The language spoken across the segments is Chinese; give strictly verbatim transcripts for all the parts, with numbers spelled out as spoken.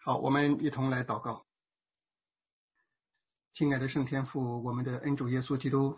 好，我们一同来祷告。亲爱的圣天父，我们的恩主耶稣基督，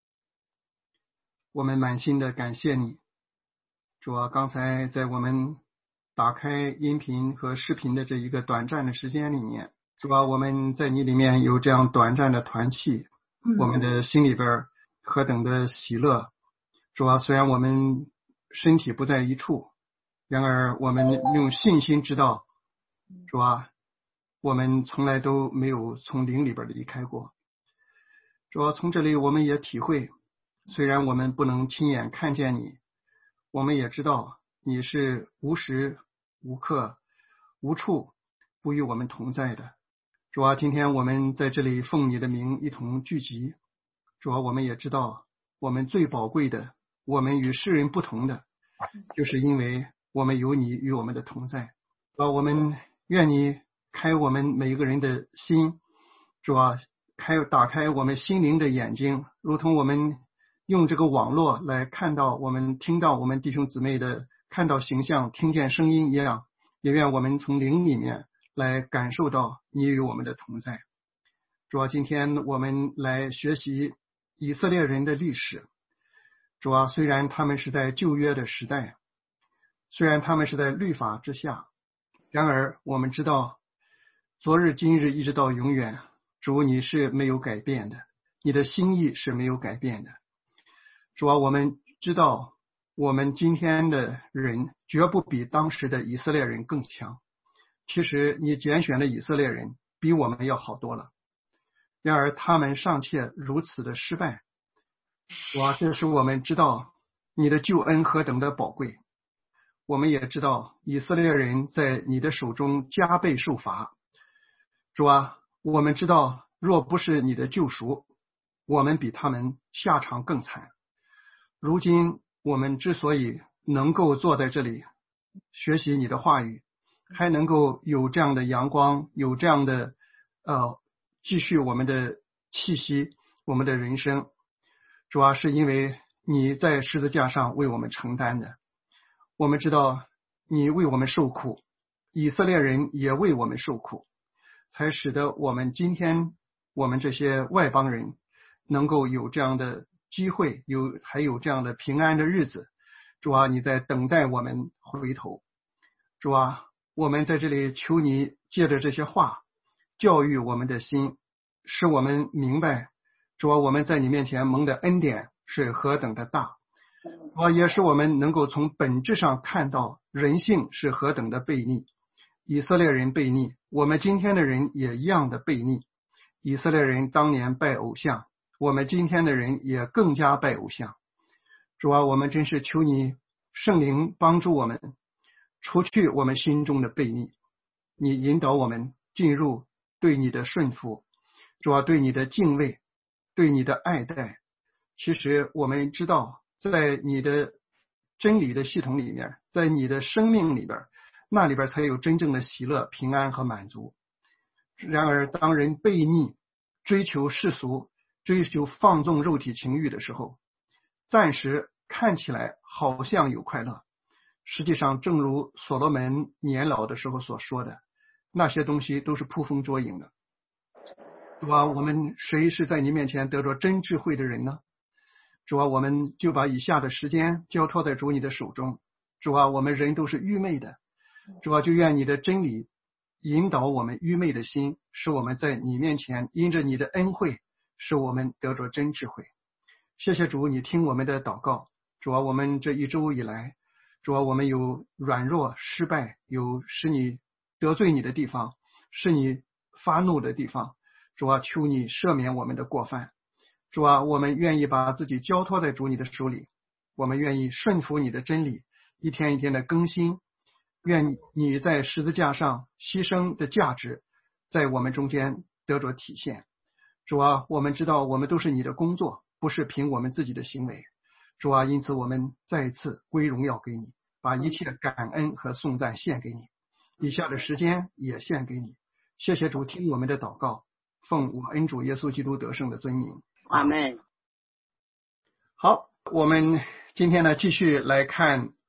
我们满心的感谢你。主啊，刚才在我们打开音频和视频的这一个短暂的时间里面，主啊，我们在你里面有这样短暂的团契，我们的心里边何等的喜乐。主啊，虽然我们身体不在一处，然而我们用信心知道，主啊，我们从来都没有从灵里边离开过。主啊，从这里我们也体会，虽然我们不能亲眼看见你，我们也知道你是无时无刻无处不与我们同在的。主啊，今天我们在这里奉你的名一同聚集，主啊，我们也知道我们最宝贵的，我们与世人不同的，就是因为我们有你与我们的同在。主啊，我们愿你开我们每一个人的心，主啊，开打开我们心灵的眼睛，如同我们用这个网络来看到我们听到我们弟兄姊妹的看到形象听见声音一样，也愿我们从灵里面来感受到你与我们的同在。主啊，今天我们来学习以色列人的历史。主啊，虽然他们是在旧约的时代，虽然他们是在律法之下，然而我们知道昨日今日一直到永远，主你是没有改变的，你的心意是没有改变的。主啊，我们知道我们今天的人绝不比当时的以色列人更强，其实你拣选的以色列人比我们要好多了，然而他们尚且如此的失败。主啊，这使我们知道你的救恩何等的宝贵，我们也知道以色列人在你的手中加倍受罚。主啊，我们知道若不是你的救赎，我们比他们下场更惨。如今我们之所以能够坐在这里学习你的话语，还能够有这样的阳光，有这样的呃继续我们的气息，我们的人生，主要是因为你在十字架上为我们承担的。我们知道你为我们受苦，以色列人也为我们受苦，才使得我们今天我们这些外邦人能够有这样的机会，有还有这样的平安的日子。主啊，你在等待我们回头。主啊，我们在这里求你借着这些话教育我们的心，使我们明白，主啊，我们在你面前蒙的恩典是何等的大。主啊，也使我们能够从本质上看到人性是何等的悖逆。以色列人悖逆，我们今天的人也一样的悖逆。以色列人当年拜偶像，我们今天的人也更加拜偶像。主啊，我们真是求你圣灵帮助我们除去我们心中的悖逆，你引导我们进入对你的顺服，主啊，对你的敬畏，对你的爱戴。其实我们知道在你的真理的系统里面，在你的生命里边，那里边才有真正的喜乐、平安和满足。然而当人悖逆，追求世俗，追求放纵肉体情欲的时候，暂时看起来好像有快乐，实际上正如所罗门年老的时候所说的，那些东西都是捕风捉影的。主啊，我们谁是在你面前得着真智慧的人呢？主啊，我们就把以下的时间交托在主你的手中。主啊，我们人都是愚昧的，主啊，就愿你的真理引导我们愚昧的心，使我们在你面前因着你的恩惠，使我们得着真智慧。谢谢主，你听我们的祷告。主啊，我们这一周以来，主啊，我们有软弱失败，有使你得罪你的地方，使你发怒的地方。主啊，求你赦免我们的过犯。主啊，我们愿意把自己交托在主你的手里，我们愿意顺服你的真理，一天一天的更新。愿你在十字架上牺牲的价值在我们中间得着体现。主啊，我们知道我们都是你的工作，不是凭我们自己的行为。主啊，因此我们再一次归荣耀给你，把一切感恩和颂赞献给你，以下的时间也献给你。谢谢主，听我们的祷告，奉我恩主耶稣基督得胜的尊名， 阿们。 好，我们今天呢继续来看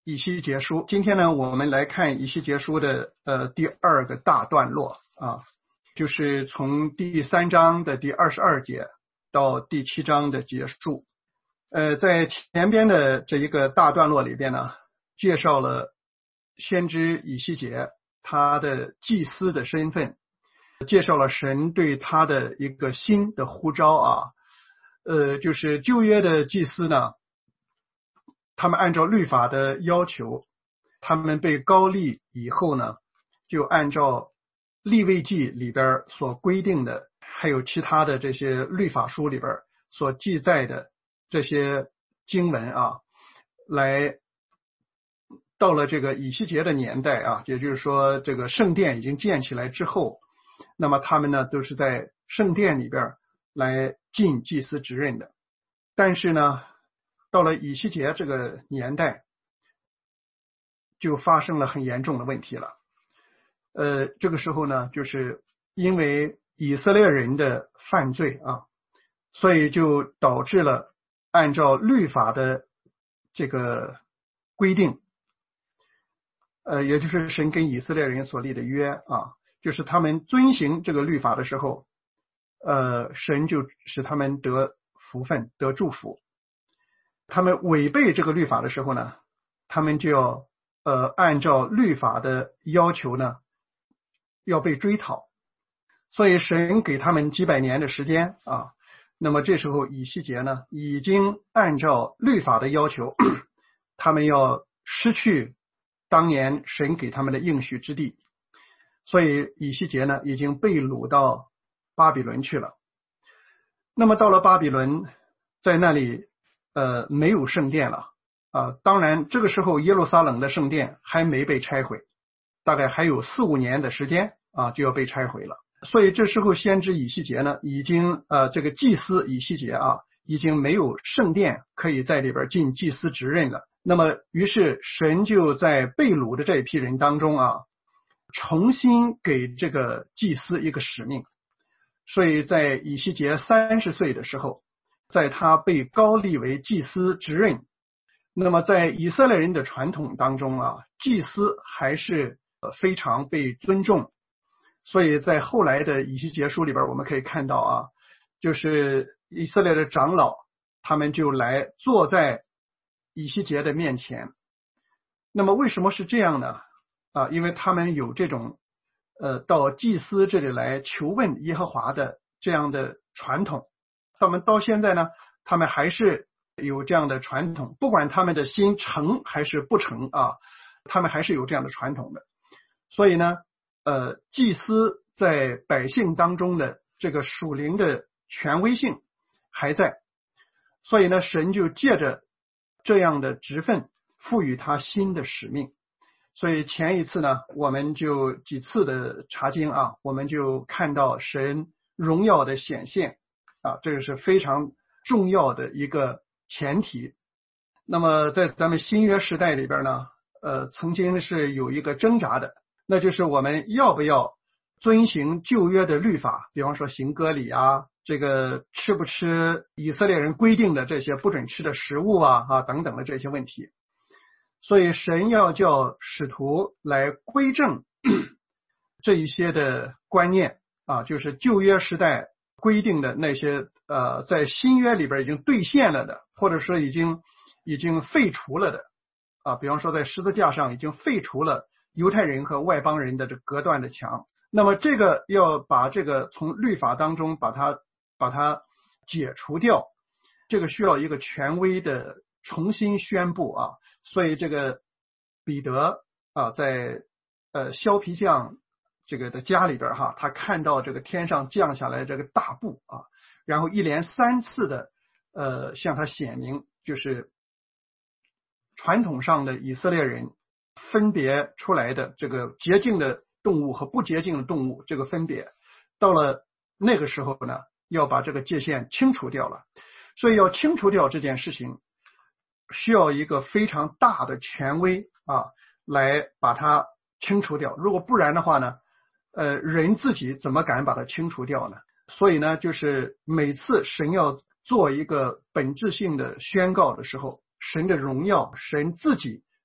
以西结书。今天呢，我们来看以西结书的呃第二个大段落啊，就是从第三章的第二十二节到第七章的结束。呃，在前边的这一个大段落里边呢，介绍了先知以西结他的祭司的身份，介绍了神对他的一个新的呼召啊，呃，就是旧约的祭司呢，他们按照律法的要求，他们被膏立以后呢，就按照利未记里边所规定的，还有其他的这些律法书里边所记载的这些经文啊，来到了这个以西结的年代啊，也就是说这个圣殿已经建起来之后，那么他们呢都是在圣殿里边来尽祭司职任的。但是呢，到了以西结这个年代，就发生了很严重的问题了。呃，这个时候呢，就是因为以色列人的犯罪啊，所以就导致了按照律法的这个规定，呃，也就是神跟以色列人所立的约啊，就是他们遵行这个律法的时候，呃，神就使他们得福分、得祝福。他们违背这个律法的时候呢，他们就要呃按照律法的要求呢，要被追讨。所以神给他们几百年的时间啊，那么这时候以西结呢，已经按照律法的要求，他们要失去当年神给他们的应许之地，所以以西结呢，已经被掳到巴比伦去了。那么到了巴比伦，在那里呃没有圣殿了啊，当然这个时候耶路撒冷的圣殿还没被拆毁，大概还有四五年的时间啊就要被拆毁了。所以这时候先知以西结呢，已经呃这个祭司以西结啊，已经没有圣殿可以在里边尽祭司职任了。那么于是神就在被掳的这一批人当中啊，重新给这个祭司一个使命。所以在以西结三十岁的时候，在他被膏立为祭司职任，那么在以色列人的传统当中啊，祭司还是非常被尊重。所以在后来的以西结书里边，我们可以看到啊，就是以色列的长老，他们就来坐在以西结的面前。那么为什么是这样呢？啊，因为他们有这种呃到祭司这里来求问耶和华的这样的传统。他们到现在呢，他们还是有这样的传统，不管他们的心诚还是不诚啊，他们还是有这样的传统的。所以呢，呃，祭司在百姓当中的这个属灵的权威性还在，所以呢，神就借着这样的职分赋予他新的使命。所以前一次呢，我们就几次的查经啊，我们就看到神荣耀的显现啊，这个是非常重要的一个前提。那么在咱们新约时代里边呢，呃，曾经是有一个挣扎的，那就是我们要不要遵行旧约的律法，比方说行割礼啊，这个吃不吃以色列人规定的这些不准吃的食物啊啊等等的这些问题。所以神要叫使徒来归正这一些的观念啊，就是旧约时代规定的那些呃，在新约里边已经兑现了的，或者说已经已经废除了的啊，比方说在十字架上已经废除了犹太人和外邦人的这隔断的墙。那么这个要把这个从律法当中把它把它解除掉，这个需要一个权威的重新宣布啊。所以这个彼得啊，在呃削皮匠这个的家里边哈，他看到这个天上降下来这个大布啊，然后一连三次的呃向他显明，就是传统上的以色列人分别出来的这个洁净的动物和不洁净的动物这个分别，到了那个时候呢，要把这个界限清除掉了。所以要清除掉这件事情，需要一个非常大的权威啊，来把它清除掉。如果不然的话呢，呃，人自己怎么敢把它清除掉呢？所以呢，就是每次神要做一个本质性的宣告的时候，神的荣耀，神自己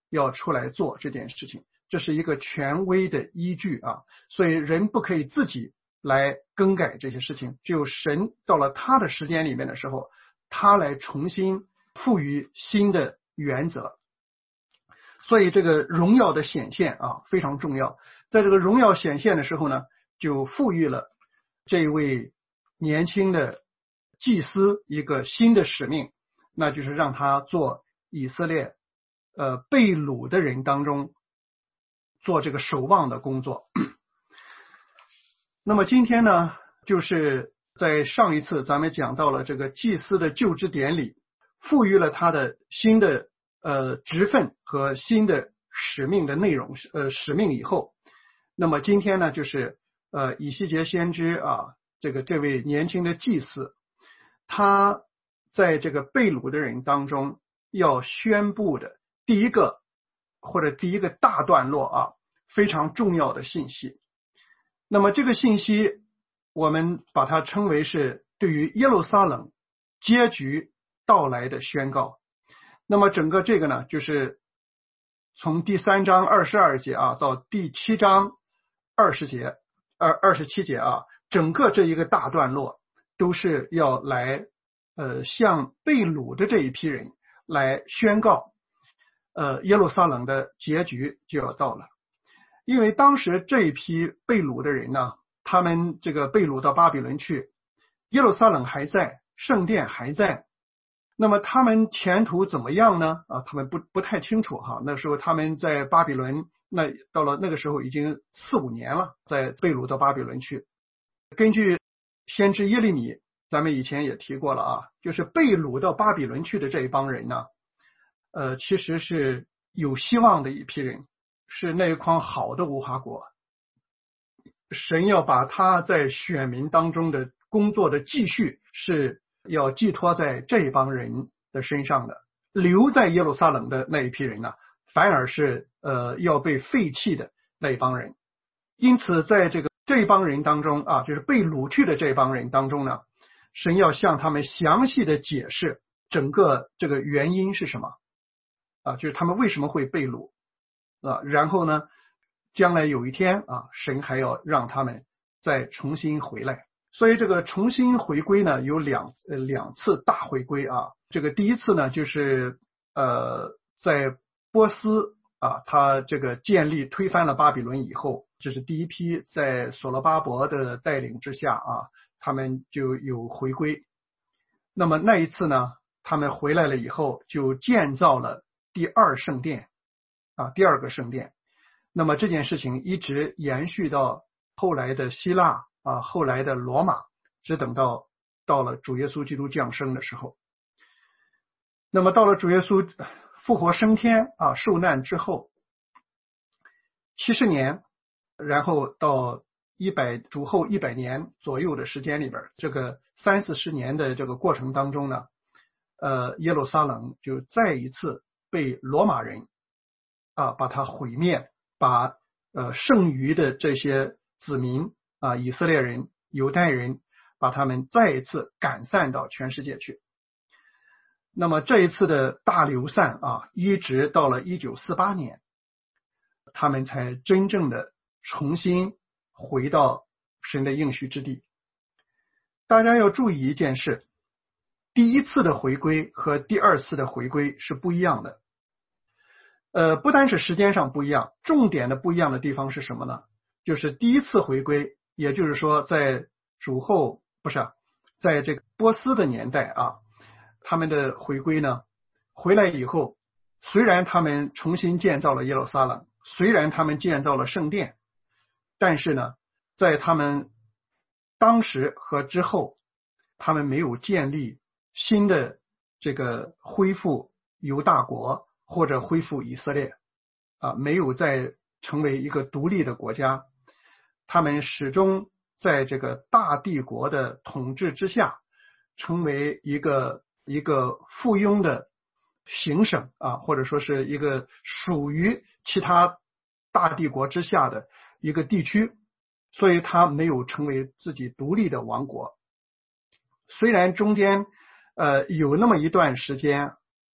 要出来做这件事情，这是一个权威的依据啊，所以人不可以自己来更改这些事情，只有神到了他的时间里面的时候，他来重新赋予新的原则。所以这个荣耀的显现啊非常重要，在这个荣耀显现的时候呢，就赋予了这位年轻的祭司一个新的使命，那就是让他做以色列呃被掳的人当中做这个守望的工作。那么今天呢，就是在上一次咱们讲到了这个祭司的就职典礼，赋予了他的新的呃职分和新的使命的内容呃使命以后，那么今天呢，就是呃以西结先知啊，这个这位年轻的祭司，他在这个被掳的人当中要宣布的第一个或者第一个大段落啊，非常重要的信息。那么这个信息我们把它称为是对于耶路撒冷结局到来的宣告。那么整个这个呢，就是从第三章二十二节啊到第七章二十节二二十七节啊，整个这一个大段落都是要来呃向被掳的这一批人来宣告呃耶路撒冷的结局就要到了。因为当时这一批被掳的人呢，他们这个被掳到巴比伦去，耶路撒冷还在，圣殿还在，那么他们前途怎么样呢？啊，他们不不太清楚哈。那时候他们在巴比伦，那到了那个时候已经四五年了，在被掳到巴比伦去。根据先知耶利米，咱们以前也提过了啊，就是被掳到巴比伦去的这一帮人呢，呃，其实是有希望的一批人。是那一筐好的无花果，神要把他在选民当中的工作的继续是要寄托在这一帮人的身上的，留在耶路撒冷的那一批人呢，反而是呃要被废弃的那一帮人。因此在这个这一帮人当中啊，就是被掳去的这一帮人当中呢，神要向他们详细的解释整个这个原因是什么啊，就是他们为什么会被掳啊，然后呢，将来有一天啊，神还要让他们再重新回来。所以这个重新回归呢，有两呃两次大回归啊。这个第一次呢，就是呃在波斯啊，他这个建立推翻了巴比伦以后，这是第一批在所罗巴伯的带领之下啊，他们就有回归。那么那一次呢，他们回来了以后，就建造了第二圣殿。啊，第二个圣殿。那么这件事情一直延续到后来的希腊啊，后来的罗马，只等到到了主耶稣基督降生的时候。那么到了主耶稣复活升天啊，受难之后七十年，然后到一百主后一百年左右的时间里边，这个三四十年的这个过程当中呢，呃，耶路撒冷就再一次被罗马人啊，把它毁灭，把呃剩余的这些子民啊，以色列人、犹太人，把他们再一次赶散到全世界去。那么这一次的大流散啊，一直到了一九四八年，他们才真正的重新回到神的应许之地。大家要注意一件事，第一次的回归和第二次的回归是不一样的。呃，不单是时间上不一样，重点的不一样的地方是什么呢？就是第一次回归，也就是说在主后不是、啊、在这个波斯的年代啊，他们的回归呢，回来以后，虽然他们重新建造了耶路撒冷，虽然他们建造了圣殿，但是呢，在他们当时和之后，他们没有建立新的这个恢复犹大国或者恢复以色列啊，没有再成为一个独立的国家，他们始终在这个大帝国的统治之下，成为一个一个附庸的行省啊，或者说是一个属于其他大帝国之下的一个地区，所以他没有成为自己独立的王国。虽然中间呃有那么一段时间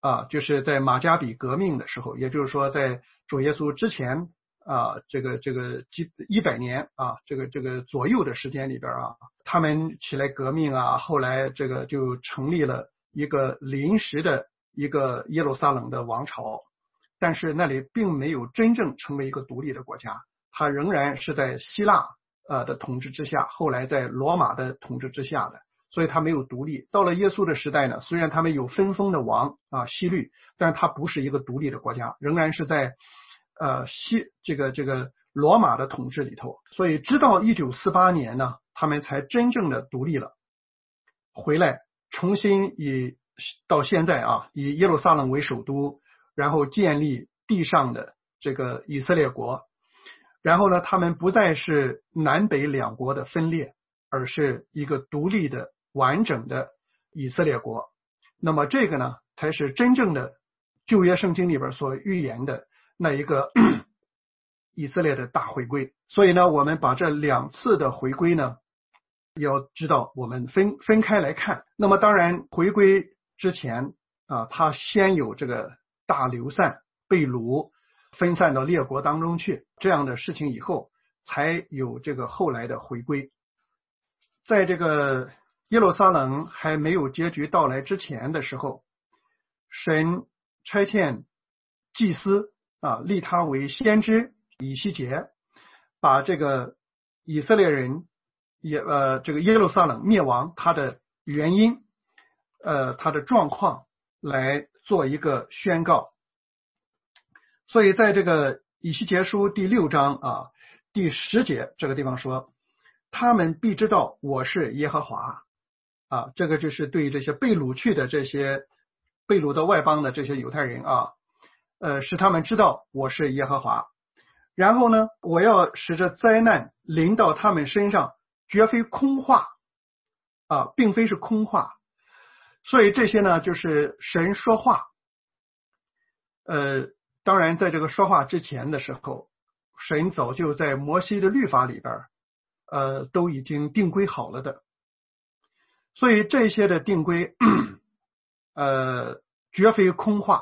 啊，就是在马加比革命的时候，也就是说在主耶稣之前啊，这个这个几一百年啊，这个这个左右的时间里边啊，他们起来革命啊，后来这个就成立了一个临时的一个耶路撒冷的王朝，但是那里并没有真正成为一个独立的国家，它仍然是在希腊呃的统治之下，后来在罗马的统治之下的，所以它没有独立。到了耶稣的时代呢，虽然他们有分封的王啊希律，但是它不是一个独立的国家，仍然是在呃西这个这个罗马的统治里头。所以直到一九四八年呢，他们才真正的独立了，回来重新以到现在啊以耶路撒冷为首都，然后建立地上的这个以色列国。然后呢，他们不再是南北两国的分裂，而是一个独立的完整的以色列国。那么这个呢，才是真正的旧约圣经里边所预言的那一个以色列的大回归。所以呢，我们把这两次的回归呢，要知道我们分分开来看。那么当然回归之前啊，他先有这个大流散被掳分散到列国当中去这样的事情以后，才有这个后来的回归。在这个耶路撒冷还没有结局到来之前的时候，神差遣祭司啊，立他为先知以西结，把这个以色列人也呃这个耶路撒冷灭亡他的原因呃他的状况来做一个宣告。所以在这个以西结书第六章啊第十节这个地方说，他们必知道我是耶和华啊，这个就是对这些被掳去的这些被掳到外邦的这些犹太人啊，呃使他们知道我是耶和华。然后呢，我要使这灾难临到他们身上，绝非空话啊，并非是空话。所以这些呢，就是神说话。呃当然在这个说话之前的时候，神早就在摩西的律法里边呃都已经定规好了的。所以这些的定规呃绝非空话。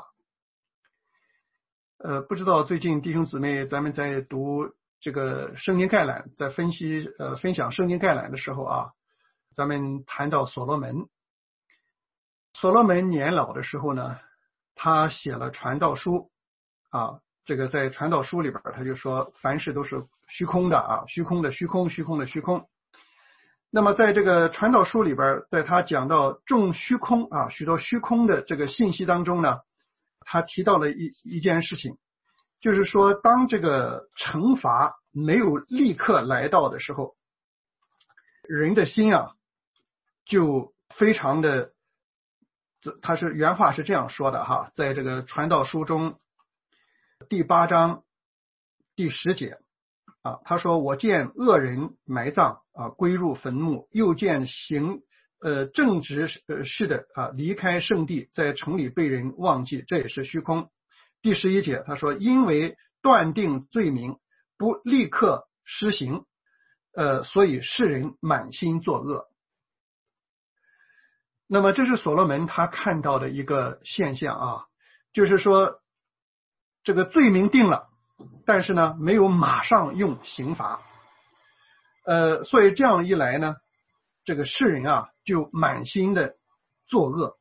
呃不知道最近弟兄姊妹咱们在读这个圣经概览，在分析呃分享圣经概览的时候啊，咱们谈到所罗门。所罗门年老的时候呢，他写了传道书啊，这个在传道书里边他就说凡事都是虚空的啊，虚空的虚空，虚空的虚空。那么在这个传道书里边，在他讲到众虚空啊，许多虚空的这个信息当中呢，他提到了一一件事情，就是说当这个惩罚没有立刻来到的时候，人的心啊就非常的，他是原话是这样说的哈，在这个传道书中第八章第十节啊，他说我见恶人埋葬啊，归入坟墓，又见行呃正直呃是的啊离开圣地，在城里被人忘记，这也是虚空。第十一节他说因为断定罪名不立刻施行，呃所以世人满心作恶。那么这是所罗门他看到的一个现象啊，就是说这个罪名定了，但是呢没有马上用刑罚，呃所以这样一来呢，这个世人啊就满心的作恶。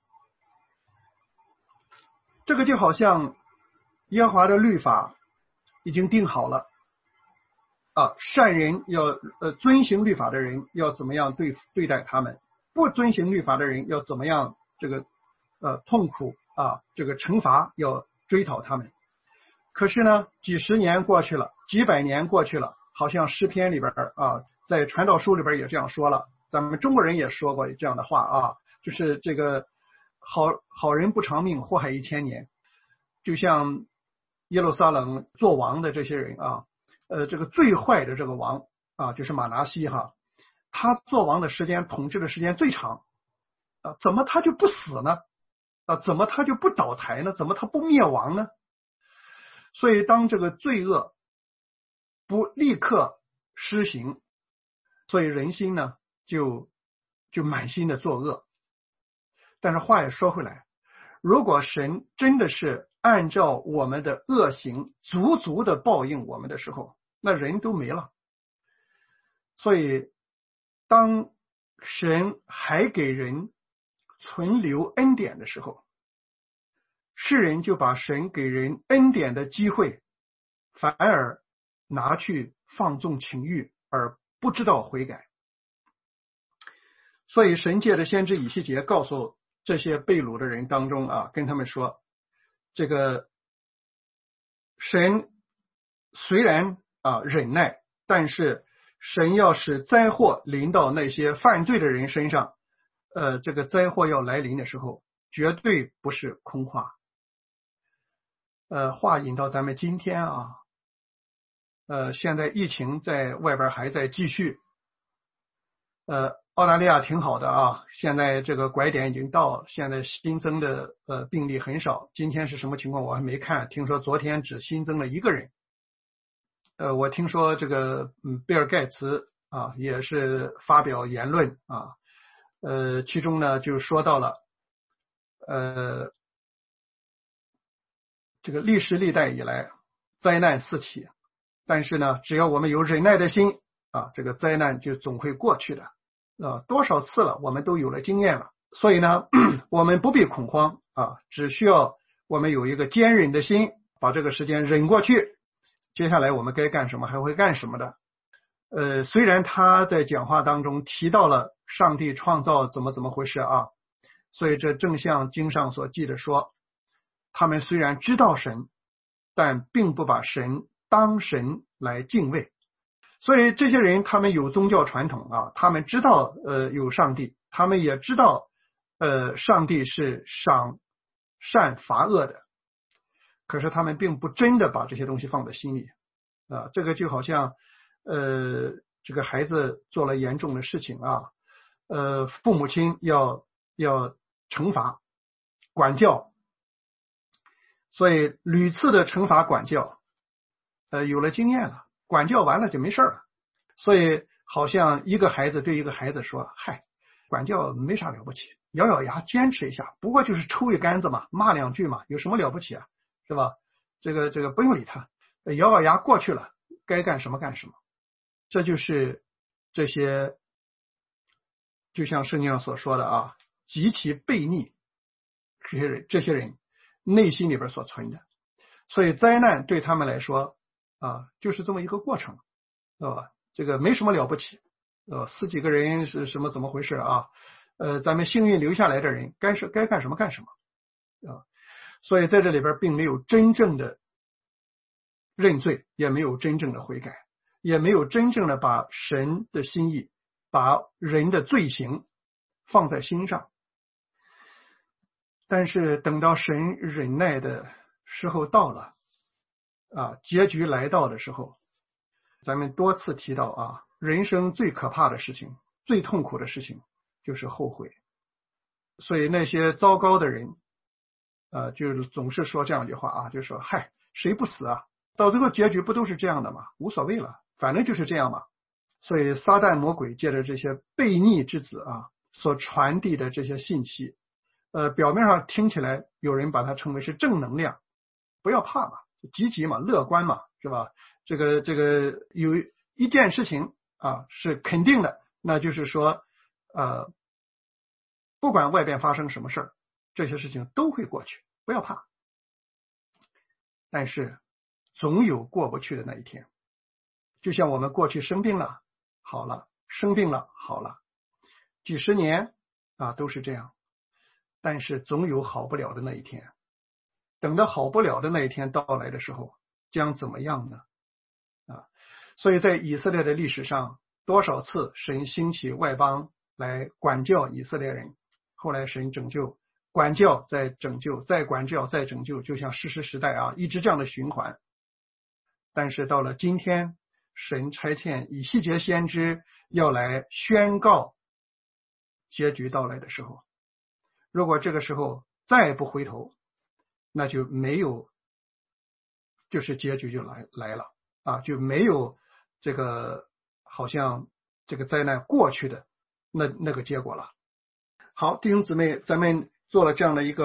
这个就好像耶和华的律法已经定好了啊，善人要呃遵行律法的人要怎么样对对待他们，不遵行律法的人要怎么样这个呃痛苦啊，这个惩罚要追讨他们。可是呢几十年过去了，几百年过去了，好像诗篇里边啊，在传道书里边也这样说了，咱们中国人也说过这样的话啊，就是这个好好人不长命，祸害一千年。就像耶路撒冷做王的这些人啊，呃这个最坏的这个王啊，就是马拿西哈，他做王的时间统治的时间最长啊，怎么他就不死呢？啊，怎么他就不倒台呢？怎么他不灭亡呢？所以当这个罪恶不立刻施行，所以人心呢就就满心的作恶。但是话也说回来， 如果神真的是按照我们的恶行足足的报应我们的时候，那人都没了。所以当神还给人存留恩典的时候，世人就把神给人恩典的机会反而拿去放纵情欲，而不知道悔改。所以神借着先知以西结告诉这些被掳的人当中啊，跟他们说，这个神虽然啊忍耐，但是神要使灾祸临到那些犯罪的人身上，呃，这个灾祸要来临的时候，绝对不是空话。呃，话引到咱们今天啊，呃，现在疫情在外边还在继续，呃，澳大利亚挺好的啊，现在这个拐点已经到了，现在新增的呃病例很少。今天是什么情况我还没看，听说昨天只新增了一个人。呃，我听说这个嗯，比尔盖茨啊也是发表言论啊，呃，其中呢就说到了，呃，这个历史历代以来灾难四起，但是呢，只要我们有忍耐的心啊，这个灾难就总会过去的。啊，多少次了，我们都有了经验了，所以呢，我们不必恐慌啊，只需要我们有一个坚忍的心，把这个时间忍过去。接下来我们该干什么还会干什么的。呃，虽然他在讲话当中提到了上帝创造怎么怎么回事啊，所以这正像经上所记的说，他们虽然知道神，但并不把神当神来敬畏。所以这些人他们有宗教传统啊，他们知道呃有上帝，他们也知道呃上帝是赏善罚恶的，可是他们并不真的把这些东西放在心里啊。这个就好像呃这个孩子做了严重的事情啊，呃父母亲要要惩罚管教，所以屡次的惩罚管教，呃有了经验了，管教完了就没事了。所以好像一个孩子对一个孩子说，嗨，管教没啥了不起，咬咬牙坚持一下，不过就是抽一杆子嘛，骂两句嘛，有什么了不起啊，是吧？这个这个不用理他，咬咬牙过去了，该干什么干什么。这就是这些就像圣经上所说的啊，极其悖逆这些人这些人内心里边所存的。所以灾难对他们来说啊，就是这么一个过程，知道吧？这个没什么了不起，呃，死几个人是什么怎么回事啊？呃，咱们幸运留下来的人，该是该干什么干什么啊。所以在这里边并没有真正的认罪，也没有真正的悔改，也没有真正的把神的心意，把人的罪行放在心上。但是等到神忍耐的时候到了啊，结局来到的时候，咱们多次提到啊，人生最可怕的事情，最痛苦的事情就是后悔。所以那些糟糕的人呃，就是总是说这样一句话啊，就说嗨，谁不死啊？到最后结局不都是这样的吗？无所谓了，反正就是这样嘛。所以撒旦魔鬼借着这些悖逆之子啊所传递的这些信息，呃，表面上听起来有人把它称为是正能量，不要怕嘛，积极嘛，乐观嘛，是吧？这个这个有一件事情啊是肯定的，那就是说呃，不管外边发生什么事儿，这些事情都会过去，不要怕。但是总有过不去的那一天，就像我们过去生病了好了，生病了好了，几十年啊都是这样，但是总有好不了的那一天。等到好不了的那一天到来的时候，将怎么样呢？啊，所以在以色列的历史上，多少次神兴起外邦来管教以色列人，后来神拯救，管教再拯救，再管教再拯救，就像士师时代啊，一直这样的循环。但是到了今天，神差遣以西结先知要来宣告结局到来的时候，如果这个时候再不回头，那就没有，就是结局就来来了啊，就没有这个好像这个灾难过去的那那个结果了。好，弟兄姊妹，咱们做了这样的一个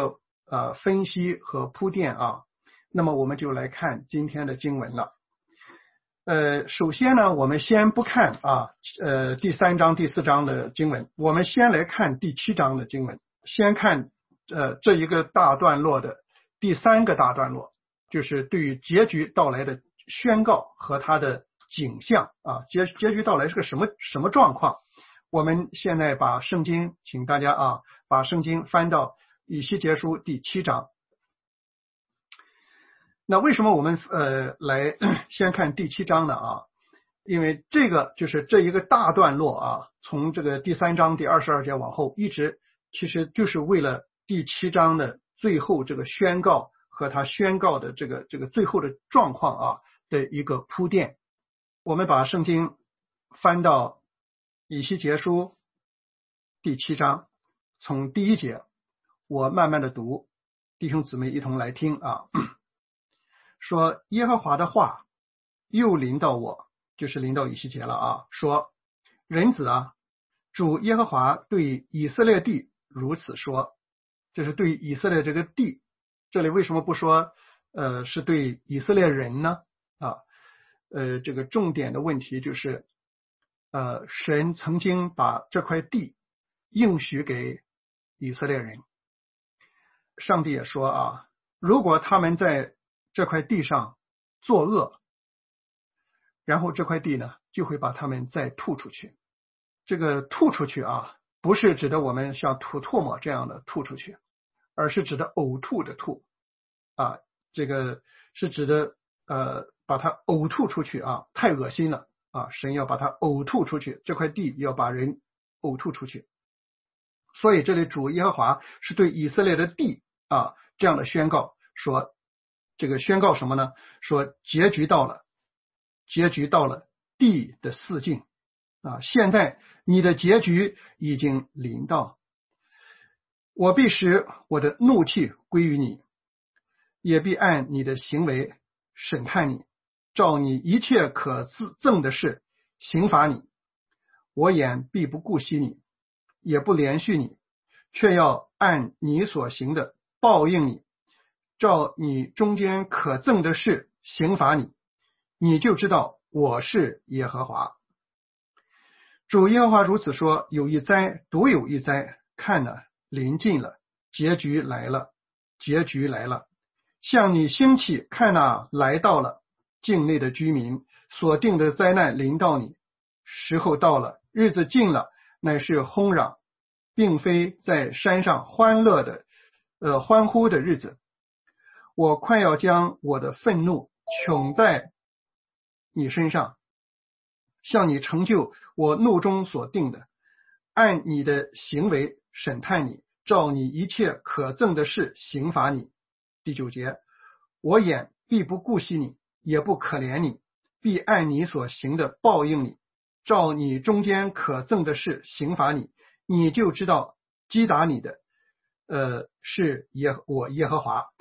呃分析和铺垫啊，那么我们就来看今天的经文了。呃，首先呢，我们先不看啊，呃，第三章、第四章的经文，我们先来看第七章的经文。先看呃这一个大段落的第三个大段落，就是对于结局到来的宣告和它的景象啊，结结局到来是个什么什么状况？我们现在把圣经，请大家啊，把圣经翻到以西结书第七章。那为什么我们呃来先看第七章呢啊？因为这个就是这一个大段落啊，从这个第三章第二十二节往后，一直其实就是为了第七章的最后这个宣告和他宣告的这个这个最后的状况啊的一个铺垫。我们把圣经翻到以西结书第七章，从第一节，我慢慢的读，弟兄姊妹一同来听啊。说耶和华的话又临到我，就是临到以西结了啊，说人子啊，主耶和华对以色列地如此说，这是对以色列这个地，这里为什么不说呃是对以色列人呢？啊，呃这个重点的问题就是呃神曾经把这块地应许给以色列人，上帝也说啊，如果他们在这块地上作恶，然后这块地呢就会把他们再吐出去。这个吐出去啊，不是指的我们像吐唾沫这样的吐出去，而是指的呕吐的吐啊，这个是指的呃把它呕吐出去啊，太恶心了啊，神要把它呕吐出去，这块地要把人呕吐出去。所以这里主耶和华是对以色列的地啊这样的宣告，说这个宣告什么呢？说结局到了，结局到了地的四境啊！现在你的结局已经临到，我必使我的怒气归于你，也必按你的行为审判你，照你一切可憎的事刑罚你。我眼必不顾惜你，也不怜恤你，却要按你所行的报应你，照你中间可憎的事刑罚你，你就知道我是耶和华。主耶和华如此说，有一灾，独有一灾，看哪，临近了，结局来了，结局来了，向你兴起，看哪，来到了，境内的居民所定的灾难临到你，时候到了，日子近了，乃是轰嚷，并非在山上欢乐的呃欢呼的日子。我快要将我的愤怒穷在你身上，向你成就我怒中所定的，按你的行为审判你，照你一切可憎的事刑罚你。第九节，我眼必不顾惜你，也不可怜你，必按你所行的报应你，照你中间可憎的事刑罚你，你就知道击打你的呃是耶我耶和华。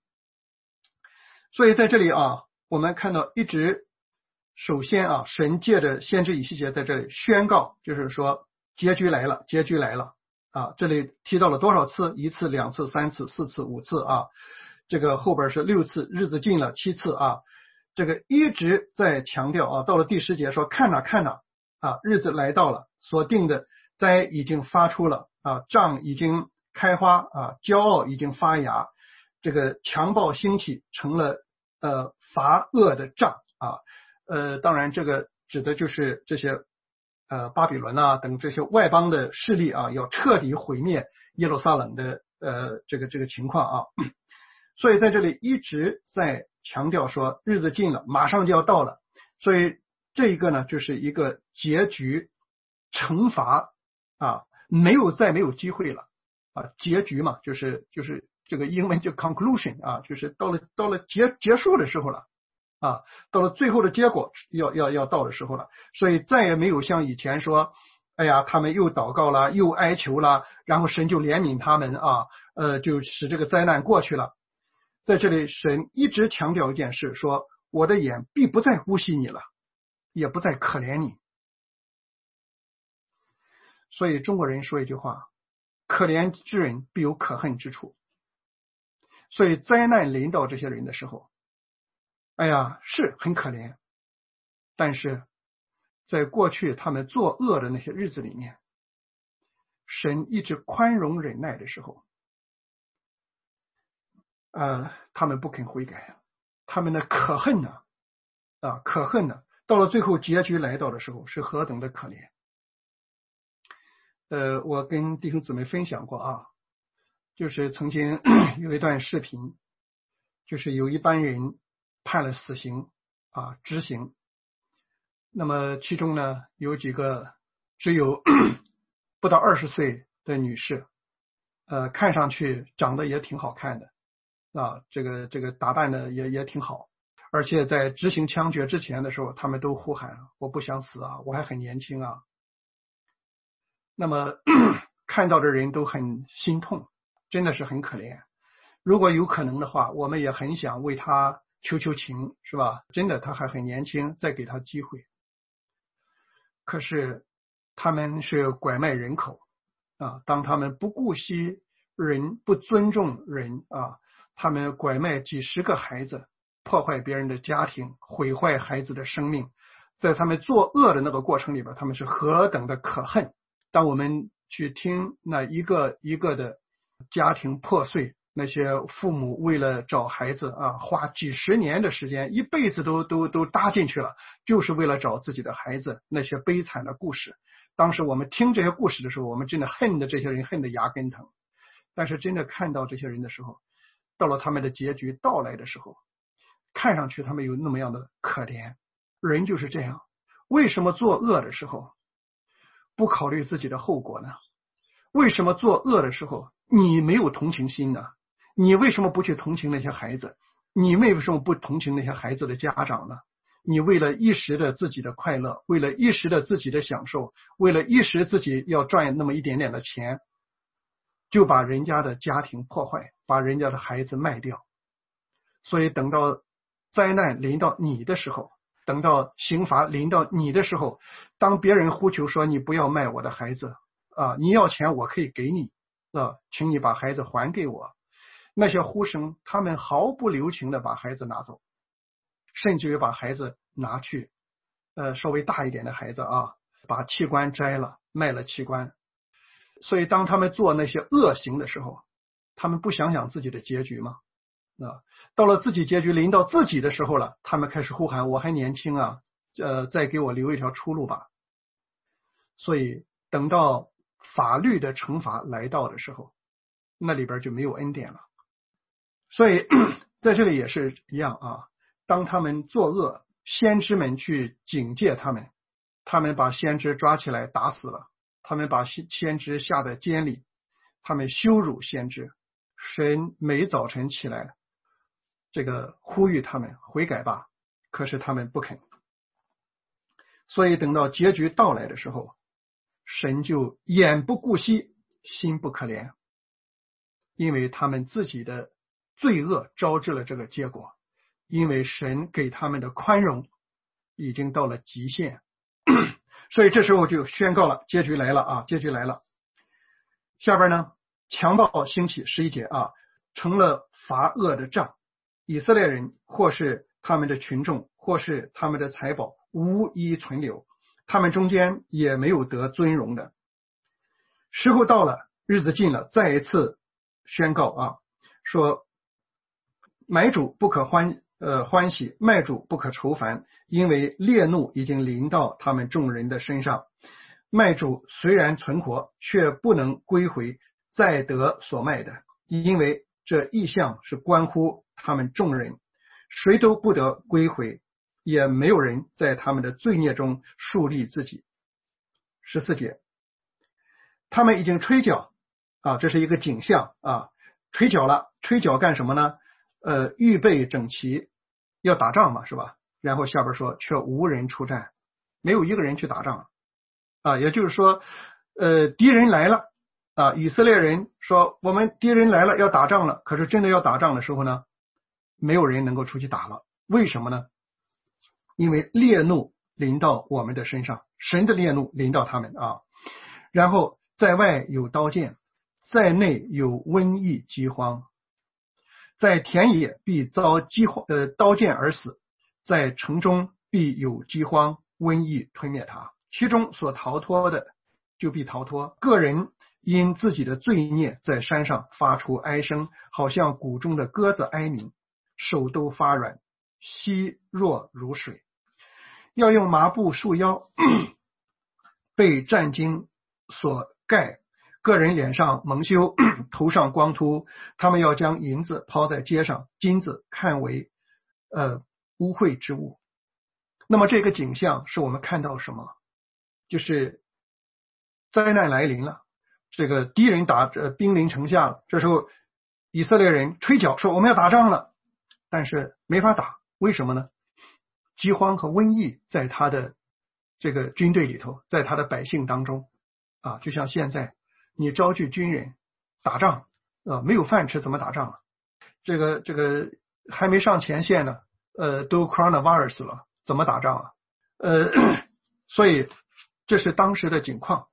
所以在这里啊，我们看到一直首先啊，神借着先知以西结在这里宣告，就是说结局来了，结局来了啊！这里提到了多少次？一次、两次、三次、四次、五次啊！这个后边是六次，日子近了七次啊！这个一直在强调啊，到了第十节说看哪看哪啊，日子来到了，所定的灾已经发出了啊，杖已经开花啊，骄傲已经发芽，这个强暴兴起成了呃罚恶的杖啊。呃，当然这个指的就是这些呃巴比伦啊等这些外邦的势力啊，要彻底毁灭耶路撒冷的呃这个这个情况啊。所以在这里一直在强调说日子近了，马上就要到了。所以这一个呢，就是一个结局惩罚啊，没有再没有机会了啊，结局嘛，就是就是这个英文叫 conclusion 啊，就是到了到了结结束的时候了。啊，到了最后的结果要要要到的时候了，所以再也没有像以前说，哎呀，他们又祷告了，又哀求了，然后神就怜悯他们啊，呃，就使这个灾难过去了。在这里，神一直强调一件事，说我的眼必不再顾惜你了，也不再可怜你。所以中国人说一句话，可怜之人必有可恨之处。 所以灾难临到这些人的时候，哎呀，是很可怜，但是在过去他们作恶的那些日子里面，神一直宽容忍耐的时候，呃，他们不肯悔改，他们的可恨呢，啊，可恨呢，到了最后结局来到的时候，是何等的可怜。呃，我跟弟兄姊妹分享过啊，就是曾经有一段视频，就是有一班人判了死刑啊，执行。那么其中呢，有几个只有不到二十岁的女士，呃，看上去长得也挺好看的啊，这个这个打扮的也也挺好，而且在执行枪决之前的时候，他们都呼喊：“我不想死啊，我还很年轻啊。”那么看到的人都很心痛，真的是很可怜。如果有可能的话，我们也很想为他求求情，是吧？真的，他还很年轻，再给他机会。可是他们是拐卖人口啊！当他们不顾惜人，不尊重人啊，他们拐卖几十个孩子，破坏别人的家庭，毁坏孩子的生命，在他们作恶的那个过程里边，他们是何等的可恨。当我们去听那一个一个的家庭破碎，那些父母为了找孩子啊，花几十年的时间，一辈子都都都搭进去了，就是为了找自己的孩子，那些悲惨的故事。当时我们听这些故事的时候，我们真的恨的这些人恨得牙根疼。但是真的看到这些人的时候，到了他们的结局到来的时候，看上去他们有那么样的可怜。人就是这样，为什么作恶的时候不考虑自己的后果呢？为什么作恶的时候你没有同情心呢？你为什么不去同情那些孩子？你为什么不同情那些孩子的家长呢？你为了一时的自己的快乐，为了一时的自己的享受，为了一时自己要赚那么一点点的钱，就把人家的家庭破坏，把人家的孩子卖掉。所以等到灾难临到你的时候，等到刑罚临到你的时候，当别人呼求说你不要卖我的孩子啊，你要钱我可以给你啊，请你把孩子还给我。那些呼声，他们毫不留情的把孩子拿走，甚至于把孩子拿去，呃，稍微大一点的孩子啊，把器官摘了，卖了器官。所以当他们做那些恶行的时候，他们不想想自己的结局吗？啊，到了自己结局临到自己的时候了，他们开始呼喊：我还年轻啊，呃，再给我留一条出路吧。所以等到法律的惩罚来到的时候，那里边就没有恩典了。所以在这里也是一样啊，当他们作恶，先知们去警戒他们，他们把先知抓起来打死了，他们把先知下在监里，他们羞辱先知。神每早晨起来这个呼吁他们悔改吧，可是他们不肯。所以等到结局到来的时候，神就眼不顾惜，心不可怜，因为他们自己的罪恶招致了这个结果，因为神给他们的宽容已经到了极限。所以这时候就宣告了，结局来了啊，结局来了。下边呢，强暴兴起，十一节啊，成了罚恶的杖，以色列人或是他们的群众，或是他们的财宝，无一存留，他们中间也没有得尊荣的。时候到了，日子近了，再一次宣告啊，说买主不可欢呃欢喜，卖主不可愁烦，因为烈怒已经临到他们众人的身上。卖主虽然存活，却不能归回再得所卖的，因为这意象是关乎他们众人，谁都不得归回，也没有人在他们的罪孽中树立自己。十四节，他们已经吹角啊，这是一个景象啊，吹角了，吹角干什么呢？呃，预备整齐，要打仗嘛，是吧？然后下边说，却无人出战，没有一个人去打仗啊，也就是说，呃，敌人来了啊，以色列人说我们敌人来了，要打仗了，可是真的要打仗的时候呢，没有人能够出去打了。为什么呢？因为烈怒临到我们的身上，神的烈怒临到他们啊。然后在外有刀剑，在内有瘟疫饥荒。 在田野必遭饥荒呃刀剑而死，在城中必有饥荒瘟疫吞灭他，其中所逃脱的就必逃脱。个人因自己的罪孽在山上发出哀声，好像谷中的鸽子哀鸣，手都发软，息弱如水。要用麻布束腰，被战巾所盖，个人脸上蒙羞，头上光秃。他们要将银子抛在街上，金子看为呃污秽之物。那么这个景象是我们看到什么？就是灾难来临了，这个敌人打呃兵临城下了，这时候以色列人吹角说我们要打仗了，但是没法打，为什么呢？饥荒和瘟疫在他的这个军队里头，在他的百姓当中啊，就像现在你招聚军人打仗啊，没有饭吃怎么打仗啊？这个这个还没上前线呢，呃，都 coronavirus 了，怎么打仗啊？呃，所以这是当时的景况。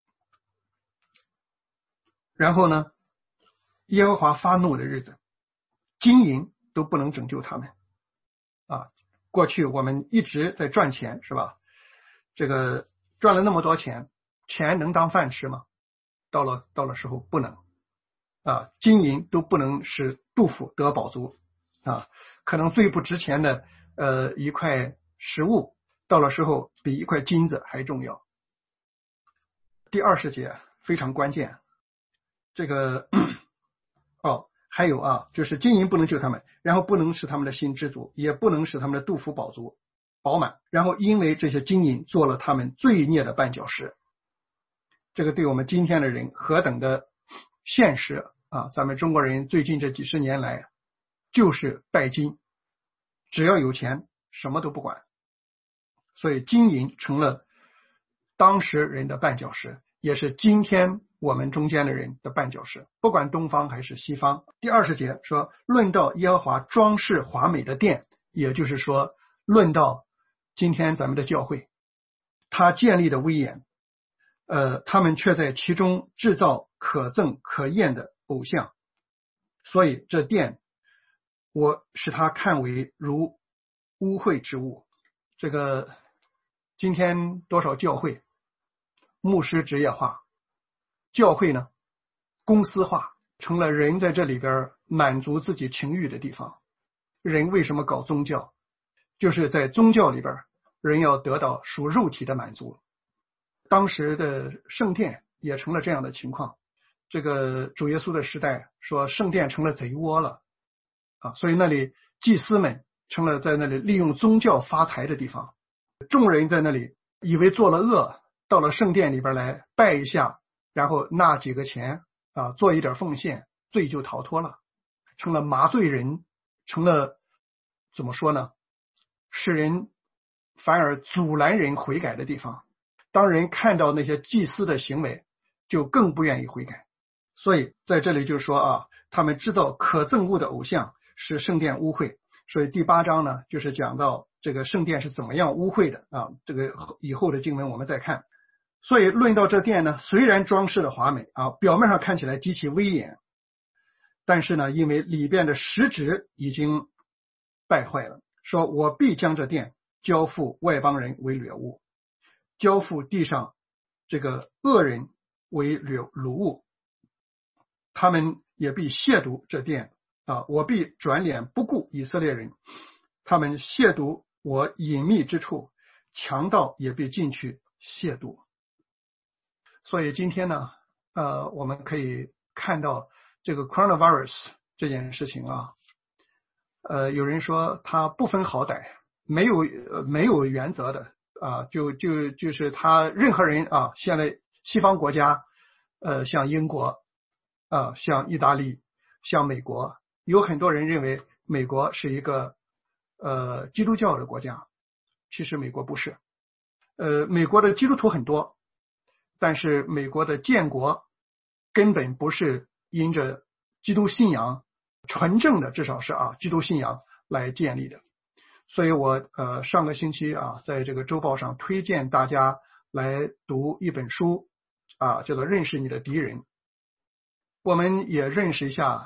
然后呢，耶和华发怒的日子，金银都不能拯救他们啊。过去我们一直在赚钱，是吧？这个赚了那么多钱，钱能当饭吃吗？到了到了时候不能啊，金银都不能使杜甫得饱足啊。可能最不值钱的呃一块食物，到了时候比一块金子还重要。第二十节非常关键，这个哦。还有啊，就是金银不能救他们，然后不能使他们的心知足，也不能使他们的肚腹饱足饱满，然后因为这些金银做了他们罪孽的绊脚石。这个对我们今天的人何等的现实啊！咱们中国人最近这几十年来就是拜金，只要有钱什么都不管，所以金银成了当时人的绊脚石，也是今天我们中间的人的绊脚石，不管东方还是西方。第二十节说，论到耶和华装饰华美的殿，也就是说论到今天咱们的教会，他建立的威严，呃，他们却在其中制造可憎可厌的偶像，所以这殿我使他看为如污秽之物。这个今天多少教会牧师职业化，教会呢公司化，成了人在这里边满足自己情欲的地方。人为什么搞宗教？就是在宗教里边人要得到属肉体的满足。当时的圣殿也成了这样的情况，这个主耶稣的时代说圣殿成了贼窝了啊，所以那里祭司们成了在那里利用宗教发财的地方，众人在那里以为做了恶，到了圣殿里边来拜一下，然后纳几个钱啊，做一点奉献，罪就逃脱了，成了麻醉人，成了怎么说呢，使人反而阻拦人悔改的地方。当人看到那些祭司的行为，就更不愿意悔改。所以在这里就说啊，他们制造可憎恶的偶像，使圣殿污秽。所以第八章呢，就是讲到这个圣殿是怎么样污秽的啊，这个以后的经文我们再看。所以论到这殿呢，虽然装饰的华美啊，表面上看起来极其威严，但是呢，因为里边的实质已经败坏了，说我必将这殿交付外邦人为掠物，交付地上这个恶人为掳掳物，他们也必亵渎这殿啊！我必转脸不顾以色列人，他们亵渎我隐秘之处，强盗也必进去亵渎。所以今天呢，呃，我们可以看到这个 coronavirus 这件事情啊，呃，有人说他不分好歹，没有、呃、没有原则的啊，就就就是他任何人啊，现在西方国家，呃，像英国啊，像意大利，像美国，有很多人认为美国是一个呃基督教的国家，其实美国不是，呃，美国的基督徒很多，但是美国的建国根本不是因着基督信仰纯正的，至少是啊基督信仰来建立的。所以我呃上个星期啊，在这个周报上推荐大家来读一本书啊，叫做《认识你的敌人》。我们也认识一下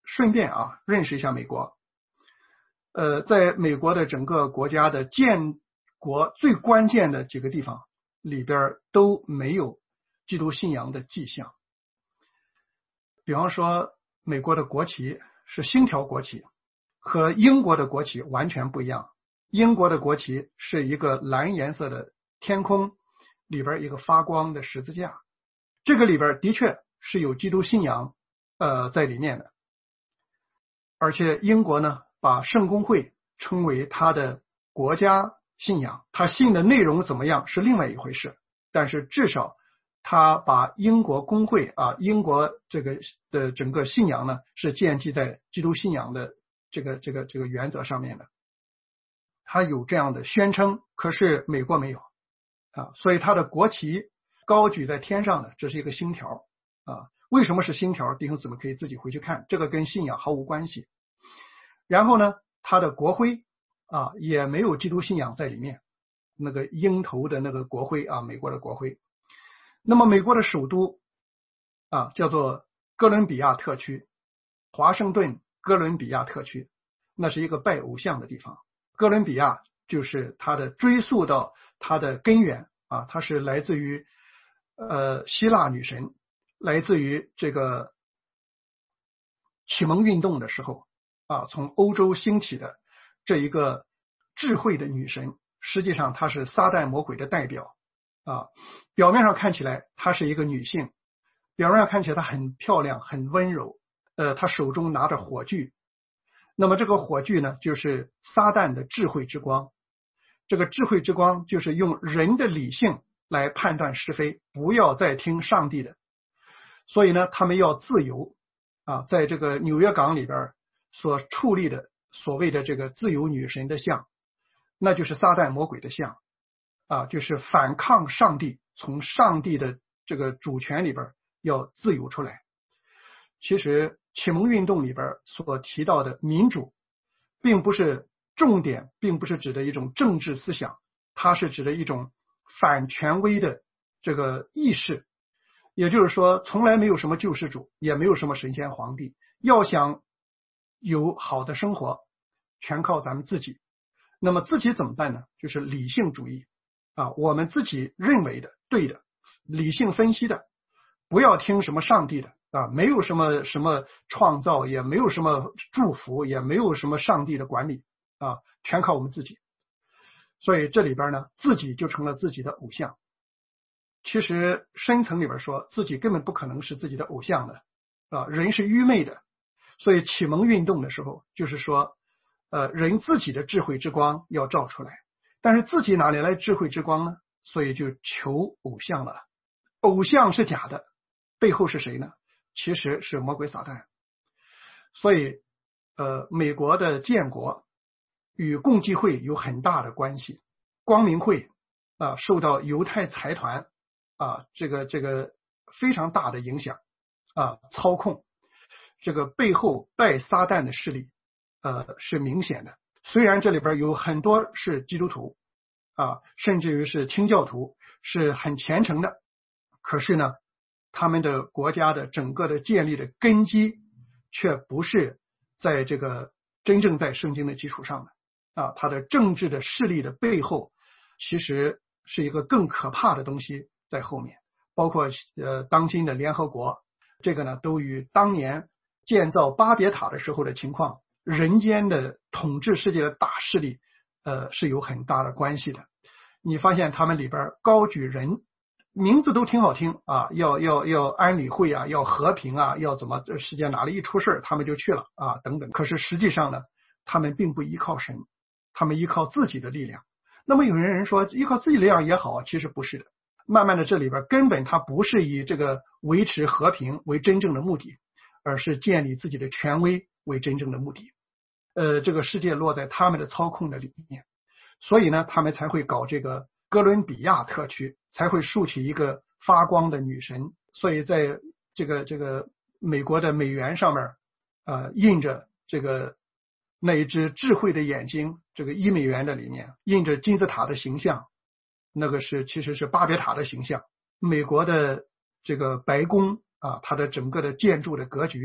顺便啊认识一下美国。呃，在美国的整个国家的建国最关键的几个地方里边都没有基督信仰的迹象。比方说，美国的国旗是星条国旗，和英国的国旗完全不一样。英国的国旗是一个蓝颜色的天空，里边一个发光的十字架，这个里边的确是有基督信仰呃在里面的。而且英国呢，把圣公会称为他的国家信仰，他信的内容怎么样是另外一回事，但是至少他把英国公会啊，英国这个的整个信仰呢，是建基在基督信仰的这个这个这个原则上面的。他有这样的宣称，可是美国没有啊，所以他的国旗高举在天上的，这是一个星条啊。为什么是星条？弟兄姊妹可以自己回去看，这个跟信仰毫无关系。然后呢，他的国徽啊也没有基督信仰在里面，那个鹰头的那个国徽啊，美国的国徽。那么美国的首都啊叫做哥伦比亚特区，华盛顿哥伦比亚特区，那是一个拜偶像的地方。哥伦比亚就是它的追溯到它的根源啊，它是来自于呃希腊女神，来自于这个启蒙运动的时候啊，从欧洲兴起的这一个智慧的女神，实际上她是撒旦魔鬼的代表啊。表面上看起来她是一个女性，表面上看起来她很漂亮很温柔，呃，她手中拿着火炬。那么这个火炬呢，就是撒旦的智慧之光。这个智慧之光就是用人的理性来判断是非，不要再听上帝的。所以呢，他们要自由啊，在这个纽约港里边所矗立的所谓的这个自由女神的像，那就是撒旦魔鬼的像啊，就是反抗上帝，从上帝的这个主权里边要自由出来。其实启蒙运动里边所提到的民主并不是重点，并不是指的一种政治思想，它是指的一种反权威的这个意识。也就是说，从来没有什么救世主，也没有什么神仙皇帝，要想有好的生活全靠咱们自己。那么自己怎么办呢？就是理性主义啊，我们自己认为的对的，理性分析的，不要听什么上帝的啊，没有什么什么创造，也没有什么祝福，也没有什么上帝的管理啊，全靠我们自己。所以这里边呢，自己就成了自己的偶像。其实深层里边说，自己根本不可能是自己的偶像的啊，人是愚昧的。所以启蒙运动的时候，就是说，呃，人自己的智慧之光要照出来，但是自己哪里来智慧之光呢？所以就求偶像了。偶像是假的，背后是谁呢？其实是魔鬼撒旦。所以，呃，美国的建国与共济会有很大的关系。光明会啊，受到犹太财团啊，这个这个非常大的影响啊，操控。这个背后拜撒旦的势力，呃，是明显的。虽然这里边有很多是基督徒啊，甚至于是清教徒，是很虔诚的，可是呢，他们的国家的整个的建立的根基，却不是在这个真正在圣经的基础上的啊，它的政治的势力的背后，其实是一个更可怕的东西在后面，包括呃当今的联合国，这个呢都与当年建造巴别塔的时候的情况，人间的统治世界的大势力，呃是有很大的关系的。你发现他们里边高举人，名字都挺好听啊，要要要安理会啊，要和平啊，要怎么这世界哪里一出事他们就去了啊等等。可是实际上呢，他们并不依靠神，他们依靠自己的力量。那么有人说依靠自己力量也好，其实不是的。慢慢的这里边根本它不是以这个维持和平为真正的目的，而是建立自己的权威为真正的目的。呃，这个世界落在他们的操控的里面，所以呢，他们才会搞这个哥伦比亚特区，才会竖起一个发光的女神。所以在这个这个美国的美元上面，呃，印着这个那一只智慧的眼睛，这个一美元的里面印着金字塔的形象，那个是其实是巴别塔的形象。美国的这个白宫啊，它的整个的建筑的格局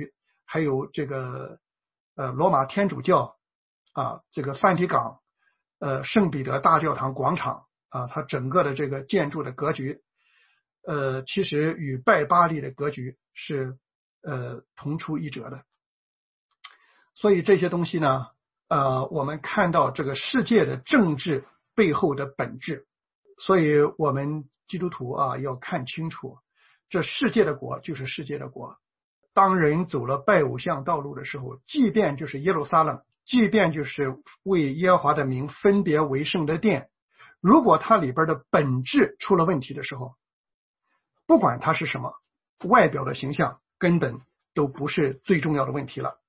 还有这个呃罗马天主教啊，这个梵蒂冈呃圣彼得大教堂广场啊，它整个的这个建筑的格局，呃，其实与拜巴力的格局是呃同出一辙的。所以这些东西呢，呃，我们看到这个世界的政治背后的本质，所以我们基督徒啊要看清楚，这世界的国就是世界的国。当人走了拜偶像道路的时候，即便就是耶路撒冷，即便就是为耶和华的名分别为圣的殿，如果它里边的本质出了问题的时候，不管它是什么，外表的形象根本都不是最重要的问题了。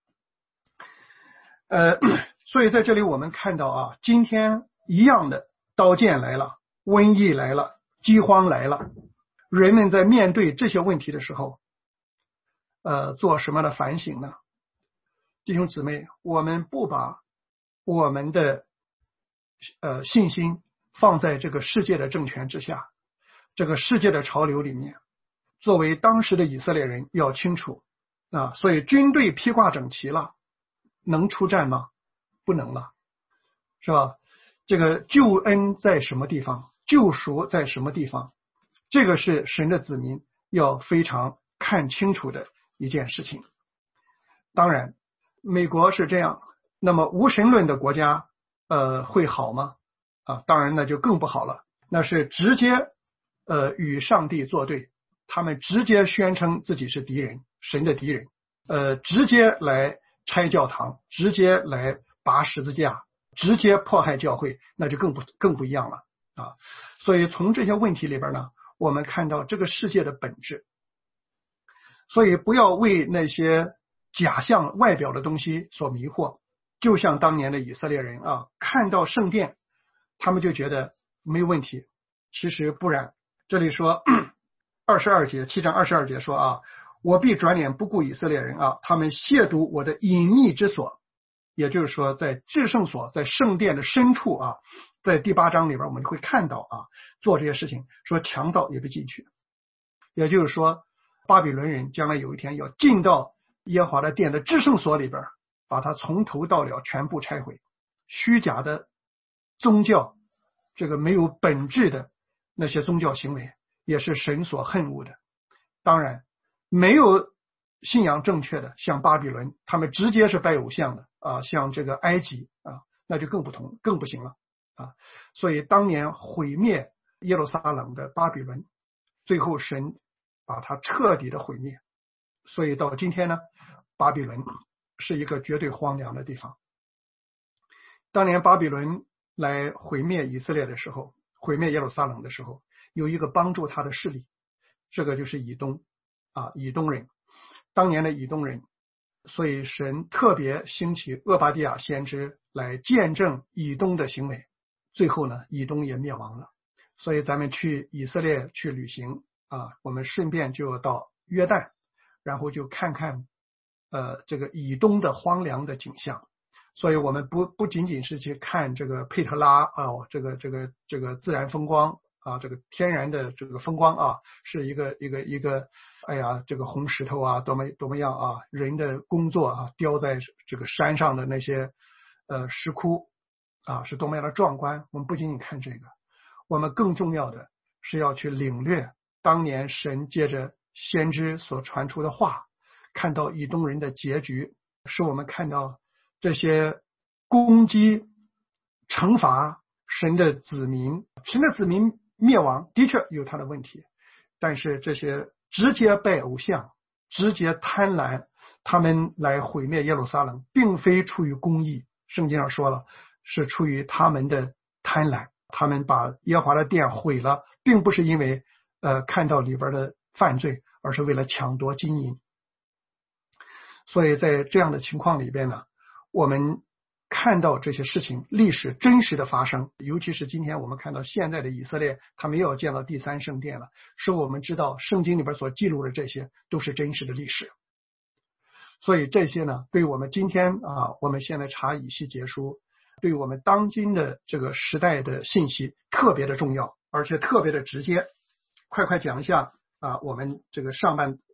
呃，所以在这里我们看到啊，今天一样的刀剑来了，瘟疫来了，饥荒来了，人们在面对这些问题的时候，呃，做什么的反省呢？弟兄姊妹，我们不把我们的呃信心放在这个世界的政权之下，这个世界的潮流里面。作为当时的以色列人要清楚啊，所以军队披挂整齐了，能出战吗？不能了，是吧？这个救恩在什么地方？救赎在什么地方？这个是神的子民要非常看清楚的一件事情。当然，美国是这样，那么无神论的国家，呃，会好吗？啊，当然那就更不好了，那是直接呃与上帝作对，他们直接宣称自己是敌人，神的敌人，呃，直接来拆教堂，直接来拔十字架，直接迫害教会，那就更不更不一样了啊！所以从这些问题里边呢，我们看到这个世界的本质。所以不要为那些假象外表的东西所迷惑，就像当年的以色列人啊，看到圣殿，他们就觉得没有问题，其实不然。这里说二十二节，七章二十二节说啊，我必转脸不顾以色列人啊，他们亵渎我的隐秘之所，也就是说在至圣所，在圣殿的深处啊，在第八章里边我们会看到啊，做这些事情，说强盗也不进去，也就是说巴比伦人将来有一天要进到耶和华的殿的至圣所里边，把它从头到了全部拆毁，虚假的宗教，这个没有本质的那些宗教行为也是神所恨恶的。当然没有信仰正确的，像巴比伦他们直接是拜偶像的啊，像这个埃及啊，那就更不同更不行了啊。所以当年毁灭耶路撒冷的巴比伦，最后神把它彻底的毁灭。所以到今天呢，巴比伦是一个绝对荒凉的地方。当年巴比伦来毁灭以色列的时候，毁灭耶路撒冷的时候，有一个帮助他的势力，这个就是以东啊，以东人，当年的以东人。所以神特别兴起厄巴迪亚先知来见证以东的行为，最后呢，以东也灭亡了。所以咱们去以色列去旅行啊，我们顺便就到约旦，然后就看看呃这个以东的荒凉的景象。所以我们不不仅仅是去看这个佩特拉啊，这个这个这个自然风光啊，这个天然的这个风光啊，是一个一个一个，哎呀，这个红石头啊，多么多么样啊，人的工作啊，雕在这个山上的那些呃石窟啊，是多么样的壮观。我们不仅仅看这个，我们更重要的是要去领略当年神借着先知所传出的话，看到以东人的结局，使我们看到这些攻击惩罚神的子民，神的子民灭亡的确有他的问题，但是这些直接拜偶像，直接贪婪，他们来毁灭耶路撒冷，并非出于公义，圣经上说了，是出于他们的贪婪。他们把耶和华的殿毁了，并不是因为呃看到里边的犯罪，而是为了抢夺金银。所以在这样的情况里边呢，我们看到这些事情历史真实的发生，尤其是今天我们看到现在的以色列，他们又要建到第三圣殿了，使我们知道圣经里边所记录的这些都是真实的历史。所以这些呢，对我们今天啊，我们现在查以西结书，对我们当今的这个时代的信息特别的重要，而且特别的直接。快快讲一下啊，我们这个上半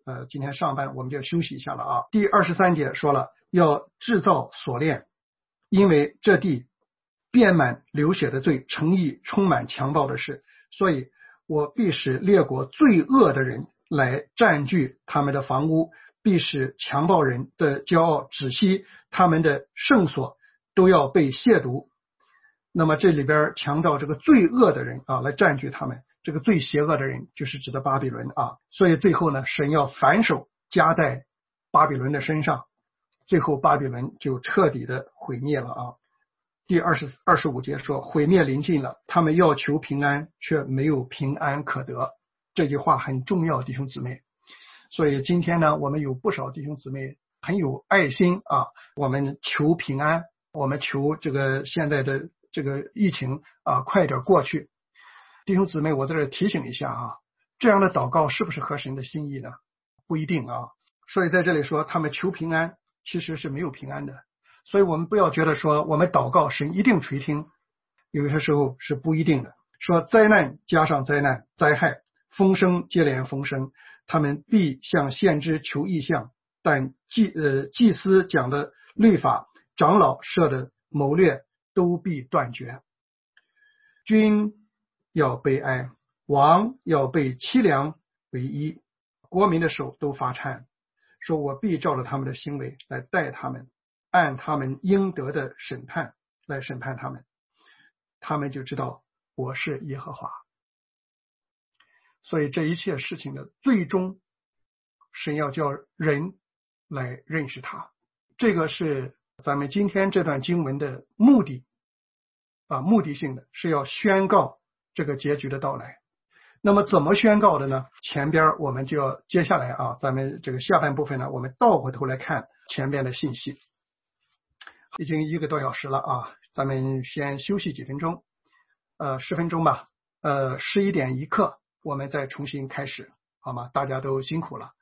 呃，今天上班我们就休息一下了啊。第二十三节说了，要制造锁链，因为这地遍满流血的罪，城邑充满强暴的事，所以我必使列国罪恶的人来占据他们的房屋，必使强暴人的骄傲止息，他们的圣所都要被亵渎。那么这里边强调这个罪恶的人啊，来占据他们，这个最邪恶的人就是指的巴比伦啊。所以最后呢，神要反手加在巴比伦的身上，最后巴比伦就彻底的毁灭了啊。第二十二十五节说，毁灭临近了，他们要求平安，却没有平安可得。这句话很重要，弟兄姊妹。所以今天呢，我们有不少弟兄姊妹很有爱心啊，我们求平安，我们求这个现在的这个疫情啊快点过去。弟兄姊妹，我在这提醒一下啊，这样的祷告是不是合神的心意呢？不一定啊。所以在这里说他们求平安，其实是没有平安的。所以我们不要觉得说我们祷告神一定垂听，有些时候是不一定的。说灾难加上灾难，灾害风声接连风声，他们必向先知求异象，但祭呃祭司讲的律法，长老设的谋略都必断绝。君要悲哀，王要被凄凉为衣，国民的手都发颤，说我必照着他们的行为来待他们，按他们应得的审判来审判他们，他们就知道我是耶和华。所以这一切事情的最终，神要叫人来认识他，这个是咱们今天这段经文的目的啊，目的性的是要宣告这个结局的到来。那么怎么宣告的呢？前边我们就要接下来啊，咱们这个下半部分呢，我们倒回头来看前边的信息。已经一个多小时了啊，咱们先休息几分钟，呃，十分钟吧，呃，十一点一刻我们再重新开始，好吗？大家都辛苦了。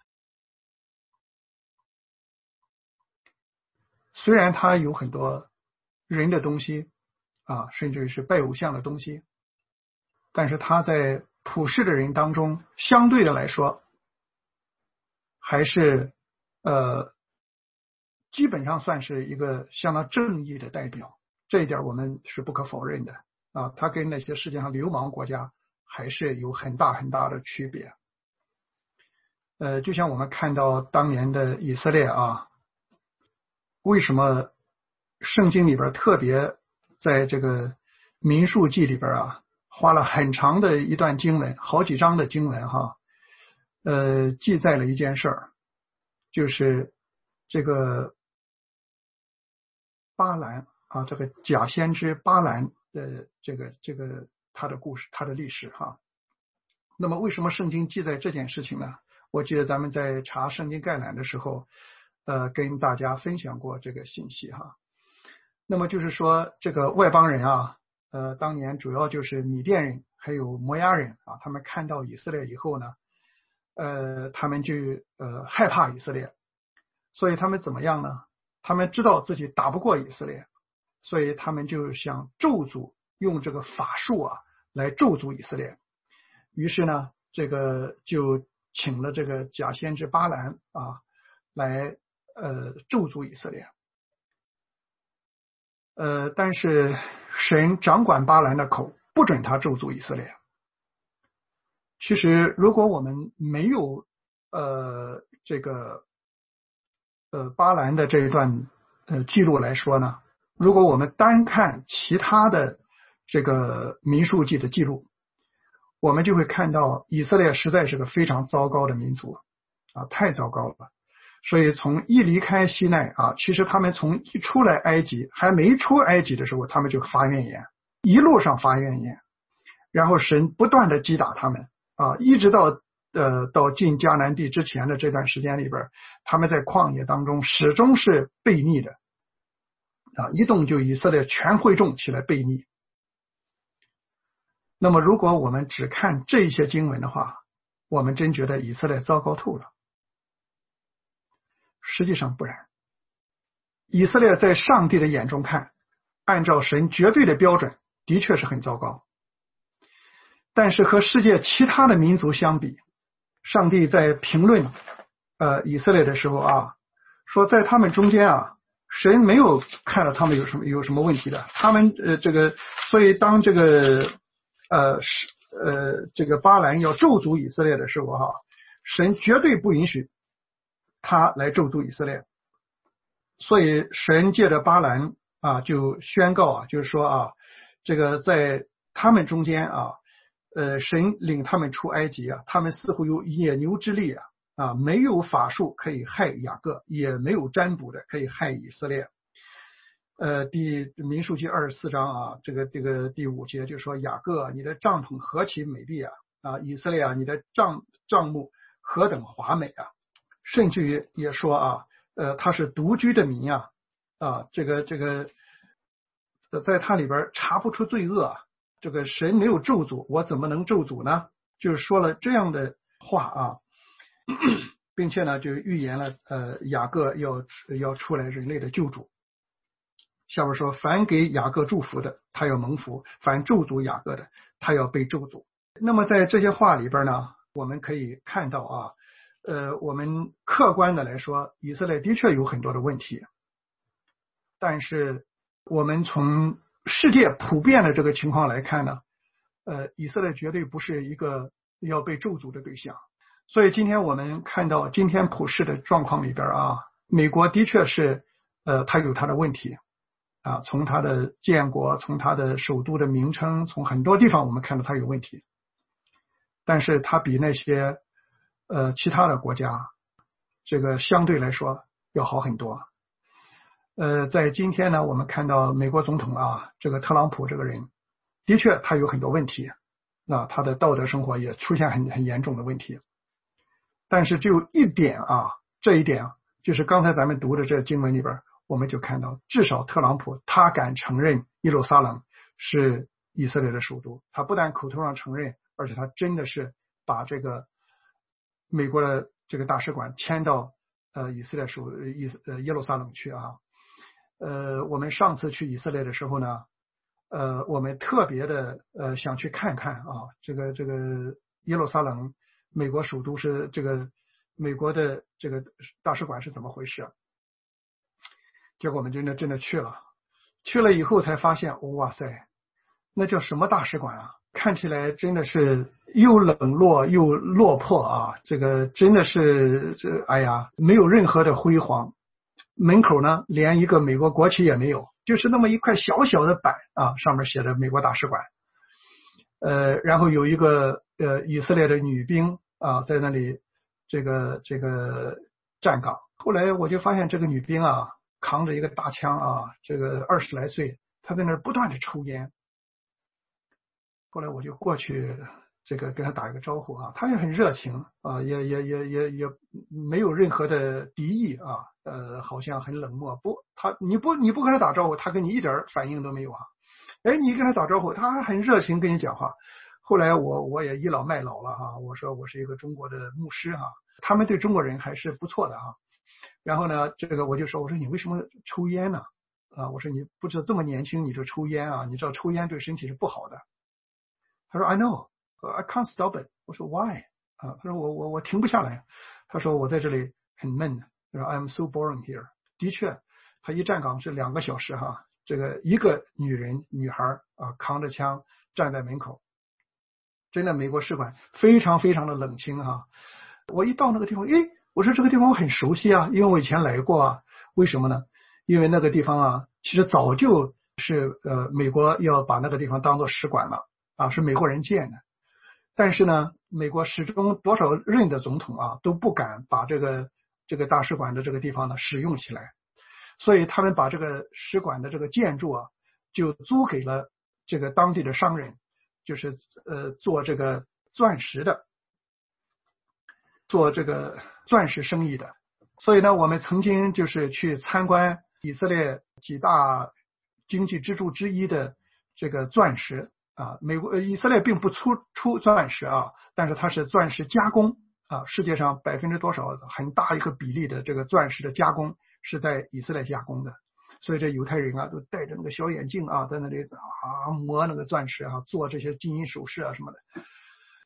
虽然它有很多人的东西啊，甚至是拜偶像的东西，但是它在普世的人当中，相对的来说，还是呃，基本上算是一个相当正义的代表，这一点我们是不可否认的啊。它跟那些世界上流氓国家还是有很大很大的区别。呃，就像我们看到当年的以色列啊，为什么圣经里边特别在这个民数记里边啊，花了很长的一段经文，好几章的经文哈，呃，记载了一件事儿，就是这个巴兰啊，这个假先知巴兰的这个这个他的故事，他的历史哈。那么为什么圣经记载这件事情呢？我记得咱们在查圣经概览的时候，呃，跟大家分享过这个信息哈。那么就是说，这个外邦人啊，呃，当年主要就是米甸人还有摩押人啊，他们看到以色列以后呢，呃，他们就呃害怕以色列，所以他们怎么样呢？他们知道自己打不过以色列，所以他们就想咒诅，用这个法术啊来咒诅以色列。于是呢，这个就请了这个假先知巴兰啊来呃咒诅以色列。呃，但是神掌管巴兰的口，不准他咒诅以色列。其实如果我们没有呃这个呃巴兰的这一段呃记录来说呢，如果我们单看其他的这个民数记的记录，我们就会看到以色列实在是个非常糟糕的民族啊，太糟糕了。所以从一离开西奈啊，其实他们从一出来埃及，还没出埃及的时候，他们就发怨言，一路上发怨言，然后神不断的击打他们啊，一直到呃到进迦南地之前的这段时间里边，他们在旷野当中始终是悖逆的啊，一动就以色列全会众起来悖逆。那么如果我们只看这些经文的话，我们真觉得以色列糟糕透了。实际上不然，以色列在上帝的眼中看，按照神绝对的标准，的确是很糟糕。但是和世界其他的民族相比， 上帝在评论呃以色列的时候啊，说在他们中间啊，神没有看到他们有什么有什么问题的，他们呃这个，所以当这个呃是呃这个巴兰要咒诅以色列的时候哈、啊，神绝对不允许他来咒诅以色列，所以神借着巴兰啊就宣告啊，就是说啊，这个在他们中间啊，呃神领他们出埃及啊，他们似乎有野牛之力啊。啊，没有法术可以害雅各，也没有占卜的可以害以色列。呃，第民数记二十四章啊，这个这个第五节就说雅各，你的帐篷何其美丽啊！啊，以色列啊，你的帐帐幕何等华美啊！甚至于也说啊，呃，他是独居的民啊，啊，这个这个，在他里边查不出罪恶啊，这个神没有咒诅，我怎么能咒诅呢？就是说了这样的话啊。并且呢，就预言了，呃，雅各要要出来人类的救主。下边说，凡给雅各祝福的，他要蒙福；凡咒诅雅各的，他要被咒诅。那么在这些话里边呢，我们可以看到啊，呃，我们客观的来说，以色列的确有很多的问题，但是我们从世界普遍的这个情况来看呢，呃，以色列绝对不是一个要被咒诅的对象。所以今天我们看到今天普世的状况里边啊，美国的确是呃，它有它的问题啊，从它的建国，从它的首都的名称，从很多地方我们看到它有问题，但是它比那些呃其他的国家这个相对来说要好很多。呃，在今天呢，我们看到美国总统啊，这个特朗普这个人的确他有很多问题，那他的道德生活也出现很很严重的问题。但是只有一点啊，这一点就是刚才咱们读的这经文里边，我们就看到，至少特朗普他敢承认耶路撒冷是以色列的首都，他不但口头上承认，而且他真的是把这个美国的这个大使馆迁到呃以色列首以呃耶路撒冷去啊。呃，我们上次去以色列的时候呢，呃，我们特别的呃想去看看啊，这个这个耶路撒冷。美国首都是这个美国的这个大使馆是怎么回事？结果我们真的真的去了，去了以后才发现，哇塞，那叫什么大使馆啊？看起来真的是又冷落又落魄啊！这个真的是这哎呀，没有任何的辉煌。门口呢，连一个美国国旗也没有，就是那么一块小小的板啊，上面写着美国大使馆。呃，然后有一个呃以色列的女兵啊，在那里这个这个站岗。后来我就发现这个女兵啊，扛着一个大枪啊，这个二十来岁，她在那儿不断的抽烟。后来我就过去这个跟她打一个招呼啊，她也很热情啊，也也也也也没有任何的敌意啊，呃，好像很冷漠。不，她你不你不跟她打招呼，她跟你一点反应都没有啊。哎，你跟他打招呼，他还很热情跟你讲话。后来我我也倚老卖老了哈，我说我是一个中国的牧师哈，他们对中国人还是不错的哈。然后呢，这个我就说，我说你为什么抽烟呢？啊，我说你不知道这么年轻你就抽烟啊？你知道抽烟对身体是不好的。他说 I know, I can't stop it。我说 Why？ 啊，他说我我我停不下来。他说我在这里很闷。他说 I'm so boring here。的确，他一站岗是两个小时哈。这个一个女人女孩啊，扛着枪站在门口，真的美国使馆非常非常的冷清哈。我一到那个地方，诶，我说这个地方我很熟悉啊，因为我以前来过啊。为什么呢？因为那个地方啊，其实早就是呃美国要把那个地方当做使馆了啊，是美国人建的。但是呢，美国始终多少任的总统啊都不敢把这个这个大使馆的这个地方呢使用起来。所以他们把这个使馆的这个建筑啊，就租给了这个当地的商人，就是呃做这个钻石的，做这个钻石生意的。所以呢，我们曾经就是去参观以色列几大经济支柱之一的这个钻石啊，美国以色列并不出出钻石啊，但是它是钻石加工啊，世界上百分之多少很大一个比例的这个钻石的加工是在以色列加工的，所以这犹太人啊都戴着那个小眼镜啊，在那里啊磨那个钻石啊，做这些金银首饰啊什么的。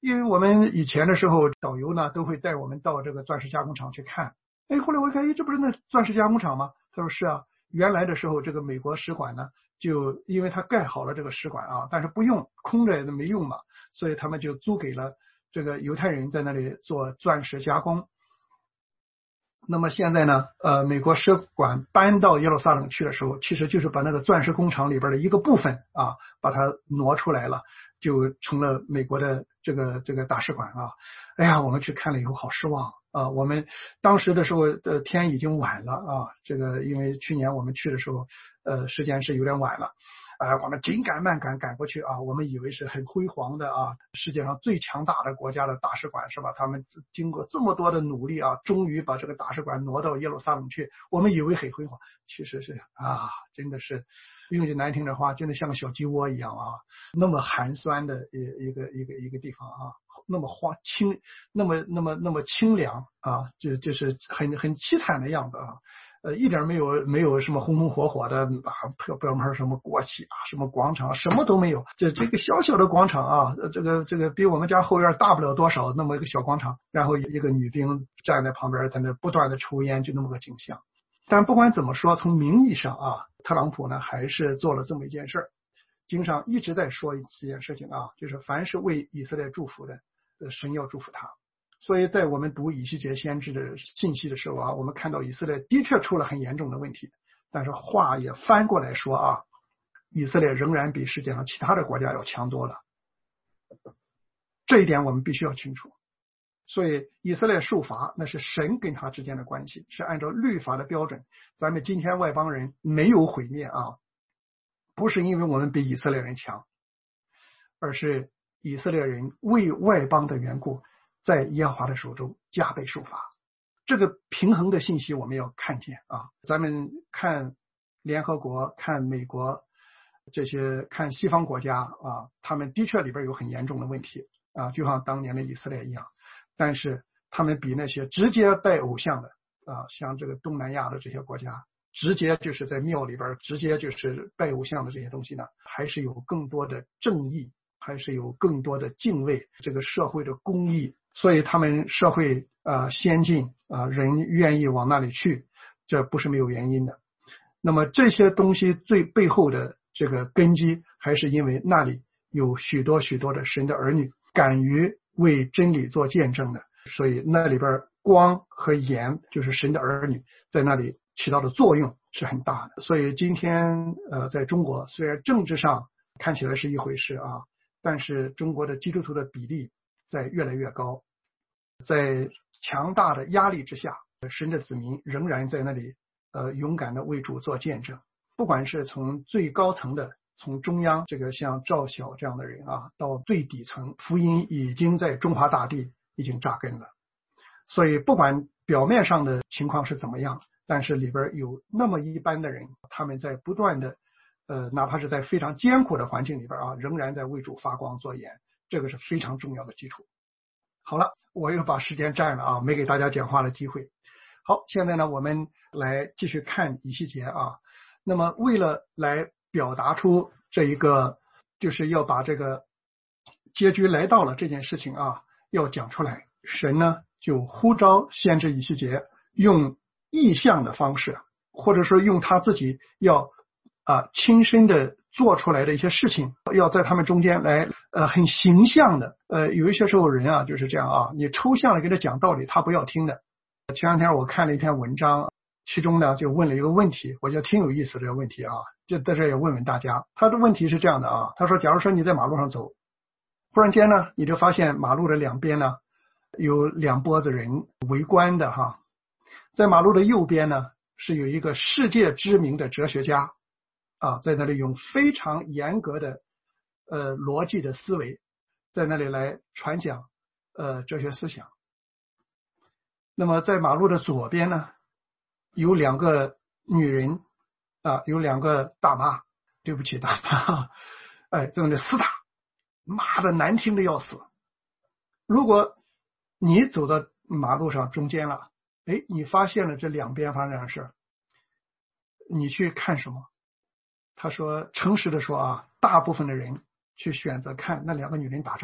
因为我们以前的时候，导游呢都会带我们到这个钻石加工厂去看。哎，后来我一看，哎，这不是那钻石加工厂吗？他说是啊，原来的时候这个美国使馆呢，就因为他盖好了这个使馆啊，但是不用，空着也没用嘛，所以他们就租给了这个犹太人在那里做钻石加工。那么现在呢，呃，美国使馆搬到耶路撒冷去的时候，其实就是把那个钻石工厂里边的一个部分啊，把它挪出来了，就成了美国的这个这个大使馆啊。哎呀，我们去看了以后好失望啊！我们当时的时候的天已经晚了啊，这个因为去年我们去的时候，呃，时间是有点晚了。呃，我们紧赶慢赶赶过去啊，我们以为是很辉煌的啊，世界上最强大的国家的大使馆是吧？他们经过这么多的努力啊，终于把这个大使馆挪到耶路撒冷去，我们以为很辉煌，其实是啊，真的是用句难听的话，真的像个小鸡窝一样啊，那么寒酸的一一个一个一个地方啊，那么荒清，那么那么那么清凉啊，就就是很很凄惨的样子啊。呃，一点没有没有什么红红火火的啊，标标门什么国旗啊，什么广场，什么都没有。这这个小小的广场啊，这个这个比我们家后院大不了多少，那么一个小广场，然后一个女兵站在旁边，在那不断的抽烟，就那么个景象。但不管怎么说，从名义上啊，特朗普呢还是做了这么一件事儿。经常一直在说这件事情啊，就是凡是为以色列祝福的，呃，神要祝福他。所以在我们读以西结先知的信息的时候啊，我们看到以色列的确出了很严重的问题，但是话也翻过来说啊，以色列仍然比世界上其他的国家要强多了，这一点我们必须要清楚。所以以色列受罚那是神跟他之间的关系，是按照律法的标准。咱们今天外邦人没有毁灭啊，不是因为我们比以色列人强，而是以色列人为外邦的缘故，在耶和华的手中加倍受罚。这个平衡的信息我们要看见啊。咱们看联合国，看美国，这些看西方国家啊，他们的确里边有很严重的问题啊，就像当年的以色列一样。但是他们比那些直接拜偶像的啊，像这个东南亚的这些国家，直接就是在庙里边直接就是拜偶像的这些东西呢，还是有更多的正义，还是有更多的敬畏这个社会的公义，所以他们社会啊、呃、先进啊、呃，人愿意往那里去，这不是没有原因的。那么这些东西最背后的这个根基，还是因为那里有许多许多的神的儿女敢于为真理做见证的，所以那里边光和盐就是神的儿女在那里起到的作用是很大的。所以今天呃，在中国虽然政治上看起来是一回事啊，但是中国的基督徒的比例在越来越高，在强大的压力之下，神的子民仍然在那里呃勇敢的为主做见证，不管是从最高层的，从中央这个像赵晓这样的人啊，到最底层，福音已经在中华大地已经扎根了。所以不管表面上的情况是怎么样，但是里边有那么一班的人，他们在不断的呃，哪怕是在非常艰苦的环境里边啊，仍然在为主发光做盐，这个是非常重要的基础。好了，我又把时间占了啊，没给大家讲话的机会。好，现在呢，我们来继续看以西结啊。那么为了来表达出这一个，就是要把这个结局来到了这件事情啊，要讲出来，神呢就呼召先知以西结用意象的方式，或者说用他自己要啊亲身的做出来的一些事情，要在他们中间来呃很形象的呃有一些时候人啊就是这样啊，你抽象的给他讲道理，他不要听的。前两天我看了一篇文章，其中呢就问了一个问题，我觉得挺有意思的这个问题啊，就在这也问问大家。他的问题是这样的啊，他说假如说你在马路上走，忽然间呢你就发现马路的两边呢有两拨子人围观的哈，在马路的右边呢是有一个世界知名的哲学家啊，在那里用非常严格的呃逻辑的思维在那里来传讲呃哲学思想。那么在马路的左边呢有两个女人啊，有两个大妈，对不起大妈，哎，在那里厮打，骂的难听的要死。如果你走到马路上中间了，哎，你发现了这两边发生的事，你去看什么？他说，诚实的说啊，大部分的人去选择看那两个女人打仗，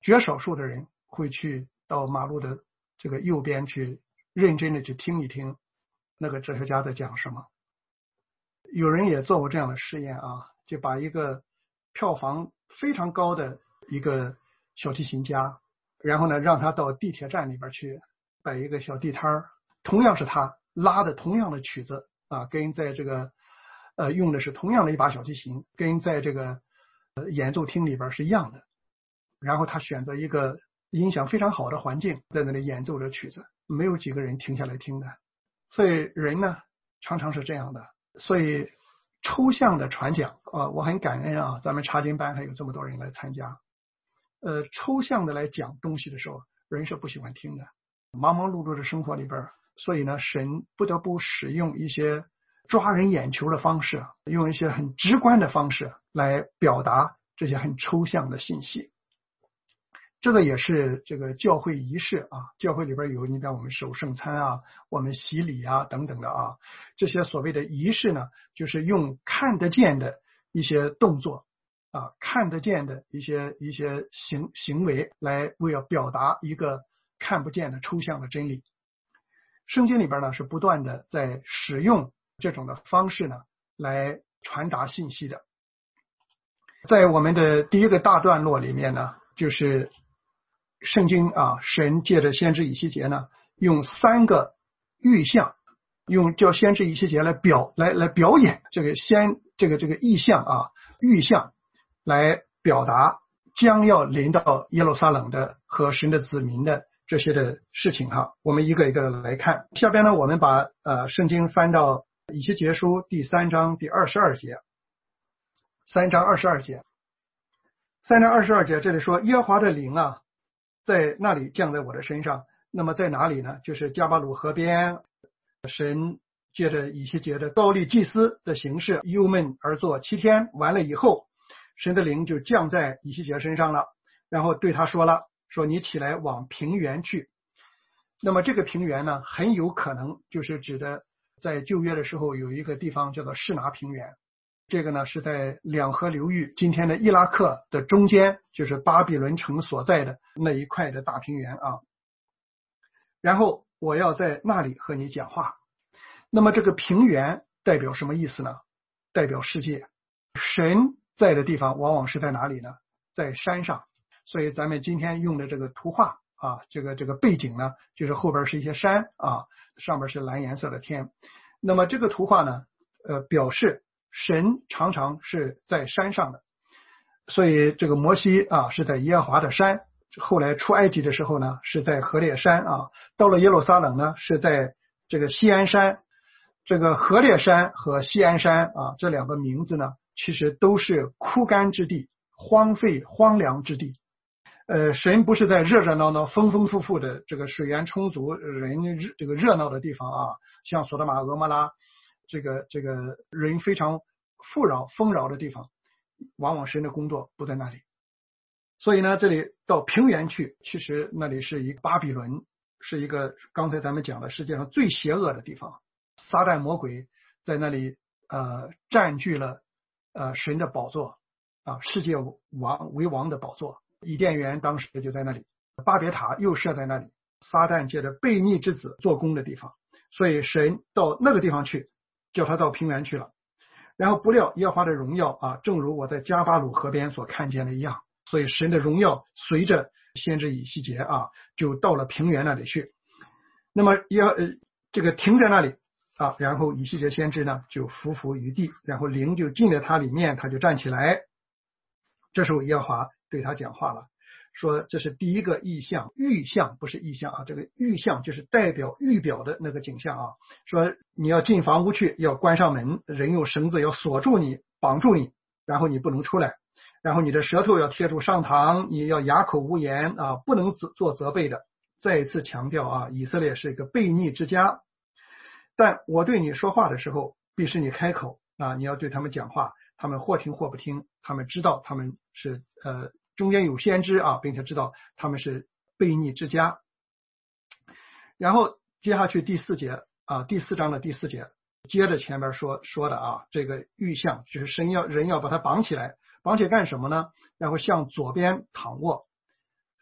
绝少数的人会去到马路的这个右边去认真的去听一听那个哲学家在讲什么。有人也做过这样的实验啊，就把一个票房非常高的一个小提琴家，然后呢让他到地铁站里边去摆一个小地摊，同样是他拉的同样的曲子啊，跟在这个呃用的是同样的一把小提琴，跟在这个、呃、演奏厅里边是一样的。然后他选择一个音响非常好的环境，在那里演奏着曲子，没有几个人停下来听的。所以人呢常常是这样的。所以抽象的传讲啊，我很感恩啊，咱们查经班还有这么多人来参加。呃，抽象的来讲东西的时候，人是不喜欢听的。忙忙碌碌的生活里边，所以呢，神不得不使用一些抓人眼球的方式，用一些很直观的方式来表达这些很抽象的信息。这个也是这个教会仪式啊，教会里边有，你比方我们守圣餐啊，我们洗礼啊等等的啊，这些所谓的仪式呢，就是用看得见的一些动作啊，看得见的一些一些行行为来为了表达一个看不见的抽象的真理。圣经里边呢是不断的在使用这种的方式呢来传达信息的。在我们的第一个大段落里面呢，就是圣经啊，神借着先知以西结呢，用三个预象，用叫先知以西结来表来来表演这个先这个这个意象啊预象，来表达将要临到耶路撒冷的和神的子民的这些的事情哈。我们一个一个来看。下边呢，我们把呃圣经翻到以西结书第三章第二十二节，三章二十二节，三章二十二节这里说，耶和华的灵啊，在那里降在我的身上。那么在哪里呢？就是加巴鲁河边，神借着以西结的高利祭司的形式忧闷而坐七天，完了以后，神的灵就降在以西结身上了，然后对他说了，说你起来往平原去。那么这个平原呢，很有可能就是指的在旧约的时候有一个地方叫做示拿平原，这个呢是在两河流域今天的伊拉克的中间，就是巴比伦城所在的那一块的大平原啊。然后我要在那里和你讲话。那么这个平原代表什么意思呢？代表世界。神在的地方往往是在哪里呢？在山上。所以咱们今天用的这个图画啊，这个这个背景呢，就是后边是一些山啊，上面是蓝颜色的天。那么这个图画呢，呃，表示神常常是在山上的。所以这个摩西啊是在耶和华的山，后来出埃及的时候呢是在何烈山啊，到了耶路撒冷呢是在这个锡安山。这个何烈山和锡安山啊，这两个名字呢其实都是枯干之地，荒废荒凉之地。呃，神不是在热热闹闹丰丰富富的这个水源充足人这个热闹的地方啊，像索多玛俄摩拉这个这个人非常富饶丰饶的地方，往往神的工作不在那里。所以呢，这里到平原去，其实那里是一个巴比伦，是一个刚才咱们讲的世界上最邪恶的地方，撒旦魔鬼在那里呃占据了呃神的宝座啊，世界王为王的宝座。伊甸园当时就在那里，巴别塔又设在那里，撒旦借着悖逆之子做工的地方。所以神到那个地方去，叫他到平原去了。然后不料耶和华的荣耀啊，正如我在加巴鲁河边所看见的一样，所以神的荣耀随着先知以西结啊，就到了平原那里去。那么耶呃这个停在那里啊，然后以西结先知呢就伏伏于地，然后灵就进了他里面，他就站起来。这时候耶和华对他讲话了，说这是第一个意象，预象不是意象啊，这个预象就是代表预表的那个景象啊。说你要进房屋去，要关上门，人用绳子要锁住你，绑住你，然后你不能出来，然后你的舌头要贴住上膛，你要哑口无言啊，不能做责备的。再一次强调啊，以色列是一个悖逆之家，但我对你说话的时候，必使你开口啊，你要对他们讲话，他们或听或不听，他们知道他们是呃中间有先知啊，并且知道他们是悖逆之家。然后接下去第四节啊，第四章的第四节，接着前面说说的啊，这个预象就是神要人要把它绑起来，绑起来干什么呢？然后向左边躺卧，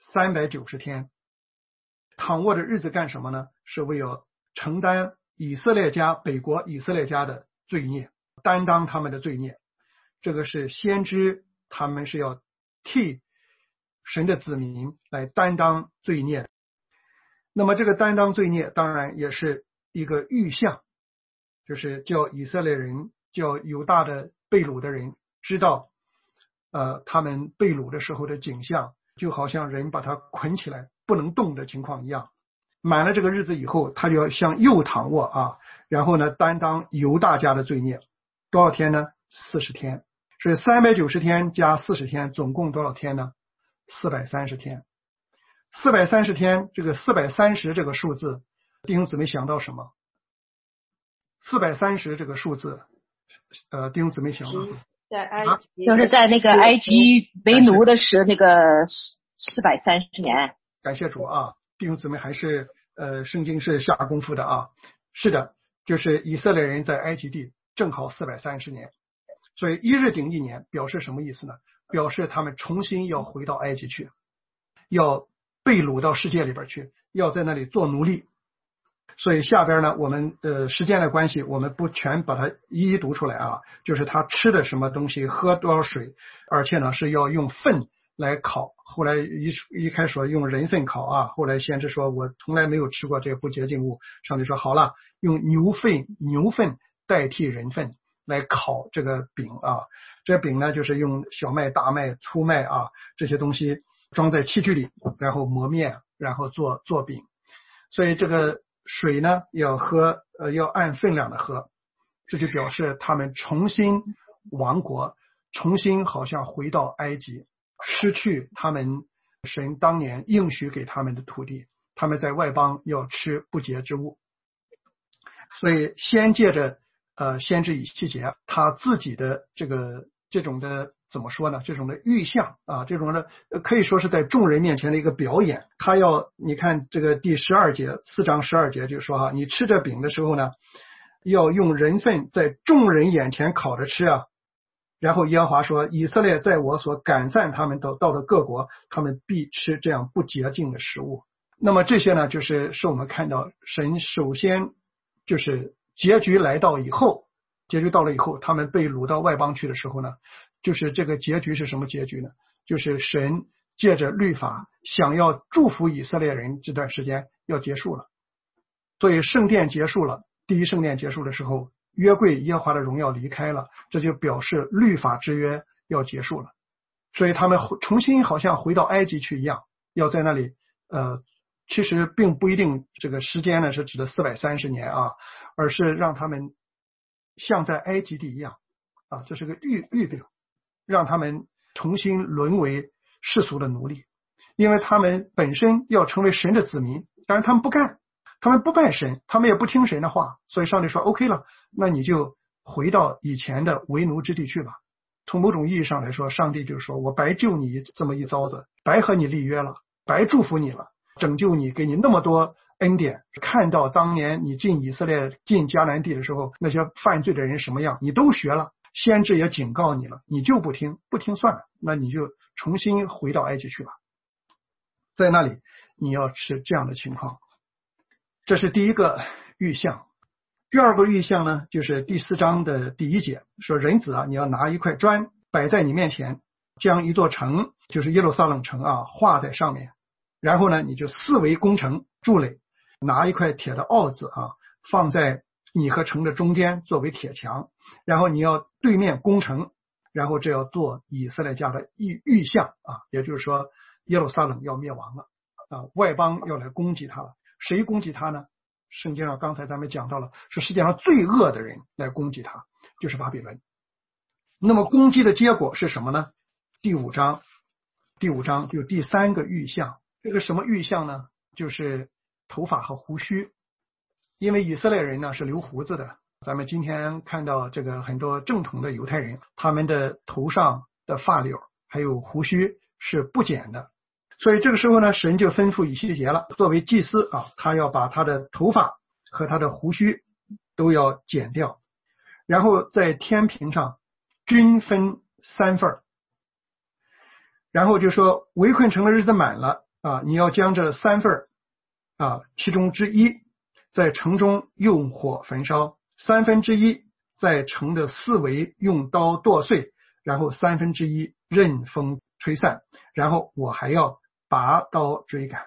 三百九十天。躺卧的日子干什么呢？是为了承担以色列家北国以色列家的罪孽，担当他们的罪孽。这个是先知他们是要替神的子民来担当罪孽。那么这个担当罪孽当然也是一个预象，就是叫以色列人，叫犹大的被掳的人知道呃，他们被掳的时候的景象，就好像人把他捆起来不能动的情况一样。满了这个日子以后，他就要向右躺卧啊，然后呢担当犹大家的罪孽。多少天呢？四十天。所以三百九十天加四十天，总共多少天呢？四百三十天。四百三十天，这个四百三十这个数字，弟兄姊妹想到什么？四百三十这个数字，呃，弟兄姊妹想到什么？ 在埃及， 就是在那个埃及为奴的时，那个四百三十年。 感谢主啊，弟兄姊妹还是呃，圣经是下功夫的啊。是的，就是以色列人在埃及地正好四百三十年，所以一日顶一年表示什么意思呢？表示他们重新要回到埃及去，要被掳到世界里边去，要在那里做奴隶。所以下边呢，我们呃时间的关系，我们不全把它一一读出来啊。就是他吃的什么东西，喝多少水，而且呢是要用粪来烤。后来一一开始说用人粪烤啊，后来先知说我从来没有吃过这个不洁净物，上帝说好了，用牛粪牛粪代替人粪来烤这个饼啊。这饼呢就是用小麦、大麦、粗麦啊这些东西装在器具里，然后磨面，然后做做饼。所以这个水呢要喝，呃，要按分量的喝，这就表示他们重新亡国，重新好像回到埃及，失去他们神当年应许给他们的土地，他们在外邦要吃不洁之物。所以先借着呃先知以西结他自己的这个这种的怎么说呢？这种的预象啊，这种的可以说是在众人面前的一个表演。他要你看这个第十二节，四章十二节就说哈，你吃这饼的时候呢，要用人粪在众人眼前烤着吃啊。然后耶和华说，以色列在我所赶散他们到到的各国，他们必吃这样不洁净的食物。那么这些呢，就是是我们看到神首先就是结局来到以后，结局到了以后，他们被掳到外邦去的时候呢，就是这个结局是什么结局呢？就是神借着律法想要祝福以色列人，这段时间要结束了。所以圣殿结束了，第一圣殿结束的时候，约柜耶和华的荣耀离开了，这就表示律法之约要结束了。所以他们重新好像回到埃及去一样，要在那里呃，其实并不一定这个时间呢是指的四百三十年啊，而是让他们像在埃及地一样啊，这是个预预表，让他们重新沦为世俗的奴隶。因为他们本身要成为神的子民，但是他们不干，他们不拜神，他们也不听神的话，所以上帝说 OK 了，那你就回到以前的为奴之地去吧。从某种意义上来说，上帝就说我白救你这么一遭子，白和你立约了，白祝福你了，拯救你，给你那么多恩典。看到当年你进以色列进迦南地的时候，那些犯罪的人什么样你都学了，先知也警告你了，你就不听，不听算了，那你就重新回到埃及去吧。在那里你要是这样的情况，这是第一个预象。第二个预象呢，就是第四章的第一节，说人子啊，你要拿一块砖摆在你面前，将一座城，就是耶路撒冷城啊，画在上面，然后呢你就四围攻城筑垒，拿一块铁的鏊子啊，放在你和城的中间作为铁墙，然后你要对面攻城，然后这要做以色列家的预预象啊，也就是说耶路撒冷要灭亡了啊，外邦要来攻击他了。谁攻击他呢？圣经上刚才咱们讲到了，是世界上最恶的人来攻击他，就是巴比伦。那么攻击的结果是什么呢？第五章第五章就第三个预象。这个什么预象呢？就是头发和胡须。因为以色列人呢是留胡子的，咱们今天看到这个很多正统的犹太人，他们的头上的发绺还有胡须是不剪的。所以这个时候呢，神就吩咐以西结了，作为祭司啊，他要把他的头发和他的胡须都要剪掉，然后在天平上均分三份，然后就说围困城的日子满了， 啊，你要将这三份啊其中之一在城中用火焚烧，三分之一在城的四围用刀剁碎，然后三分之一任风吹散，然后我还要拔刀追赶。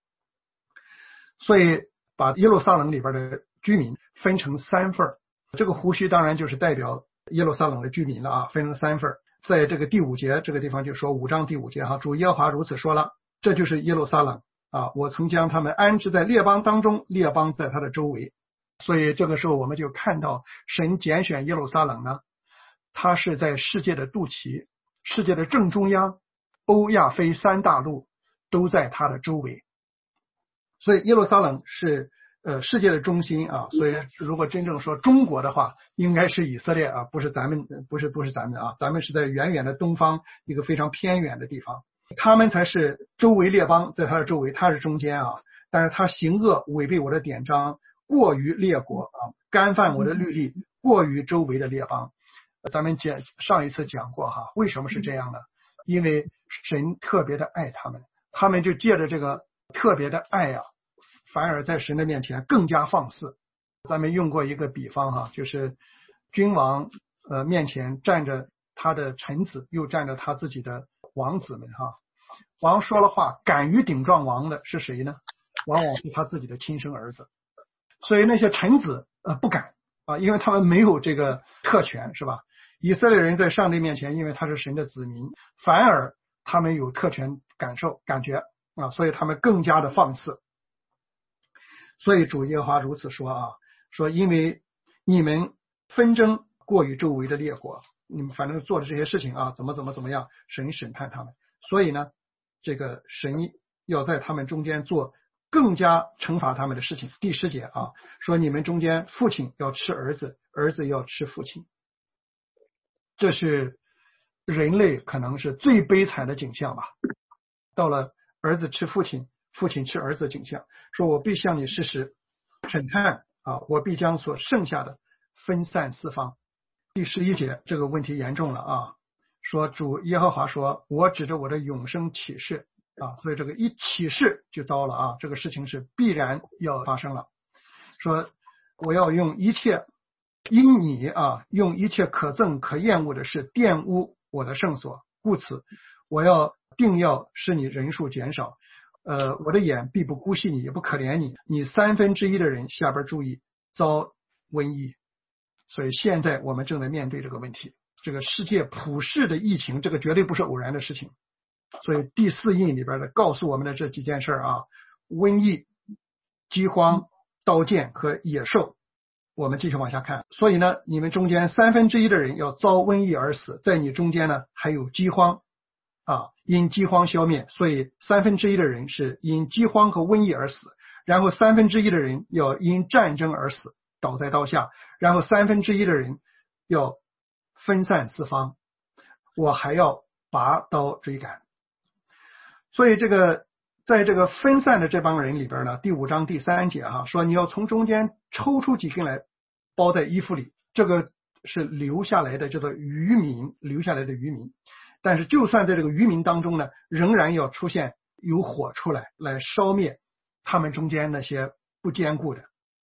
所以把耶路撒冷里边的居民分成三份，这个胡须当然就是代表耶路撒冷的居民了啊，分成三份。在这个第五节这个地方就说，五章第五节哈，主耶和华如此说了，这就是耶路撒冷啊，我曾将他们安置在列邦当中，列邦在他的周围。所以这个时候我们就看到神拣选耶路撒冷呢，它是在世界的肚脐，世界的正中央，欧亚非三大陆都在它的周围。所以耶路撒冷是呃世界的中心啊，所以如果真正说中国的话，应该是以色列啊，不是咱们不是不是咱们啊，咱们是在远远的东方一个非常偏远的地方，他们才是周围列邦，在他的周围，他是中间啊，但是他行恶，违背我的典章，过于列国啊，干犯我的律例，过于周围的列邦。咱们讲上一次讲过哈，为什么是这样呢？因为神特别的爱他们，他们就借着这个特别的爱啊，反而在神的面前更加放肆。咱们用过一个比方哈，就是君王呃面前站着他的臣子，又站着他自己的王子们哈。王说了话，敢于顶撞王的是谁呢？往往是他自己的亲生儿子。所以那些臣子呃不敢啊，因为他们没有这个特权，是吧？以色列人在上帝面前，因为他是神的子民，反而他们有特权感受感觉啊，所以他们更加的放肆。所以主耶和华如此说啊，说因为你们纷争过于周围的列国，你们反正做的这些事情啊，怎么怎么怎么样，神审判他们。所以呢，这个神要在他们中间做更加惩罚他们的事情。第十节啊，说你们中间父亲要吃儿子，儿子要吃父亲。这是人类可能是最悲惨的景象吧。到了儿子吃父亲，父亲吃儿子的景象，说我必向你实施审判啊，我必将所剩下的分散四方。第十一节这个问题严重了啊，说主耶和华说，我指着我的永生启示啊，所以这个一启示就糟了啊，这个事情是必然要发生了。说我要用一切因你啊，用一切可憎可厌恶的事玷污我的圣所，故此我要定要使你人数减少，呃，我的眼必不姑息你，也不可怜你，你三分之一的人下边注意遭瘟疫。所以现在我们正在面对这个问题，这个世界普世的疫情，这个绝对不是偶然的事情。所以第四印里边的告诉我们的这几件事啊，瘟疫、饥荒、刀剑和野兽。我们继续往下看，所以呢，你们中间三分之一的人要遭瘟疫而死，在你中间呢还有饥荒啊，因饥荒消灭，所以三分之一的人是因饥荒和瘟疫而死，然后三分之一的人要因战争而死，倒在刀下，然后三分之一的人要分散四方，我还要拔刀追赶。所以这个在这个分散的这帮人里边呢，第五章第三节哈、啊、说你要从中间抽出几根来包在衣服里，这个是留下来的，叫做渔民，留下来的渔民。但是就算在这个渔民当中呢，仍然要出现有火出来，来烧灭他们中间那些不坚固的。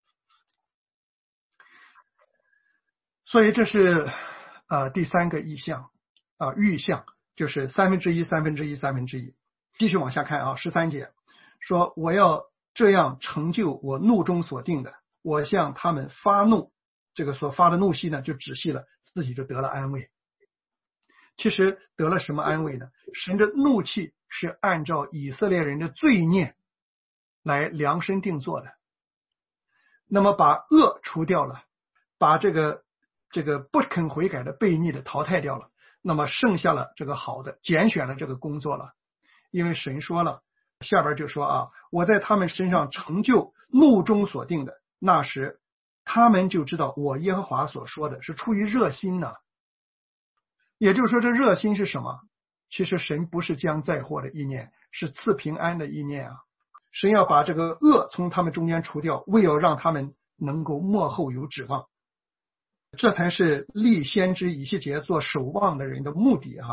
所以这是呃第三个意象啊、呃，预象就是三分之一三分之一三分之一。继续往下看啊，十三节说我要这样成就我怒中所定的，我向他们发怒，这个所发的怒息呢，就止息了，自己就得了安慰。其实得了什么安慰呢？神的怒气是按照以色列人的罪孽来量身定做的，那么把恶除掉了，把这个这个不肯悔改的悖逆的淘汰掉了，那么剩下了这个好的，拣选了这个工作了。因为神说了，下边就说啊，我在他们身上成就怒中所定的，那时他们就知道我耶和华所说的是出于热心呢。也就是说，这热心是什么？其实神不是将灾祸的意念，是赐平安的意念啊。神要把这个恶从他们中间除掉，为要让他们能够末后有指望。这才是立先知以西结做守望的人的目的哈、啊。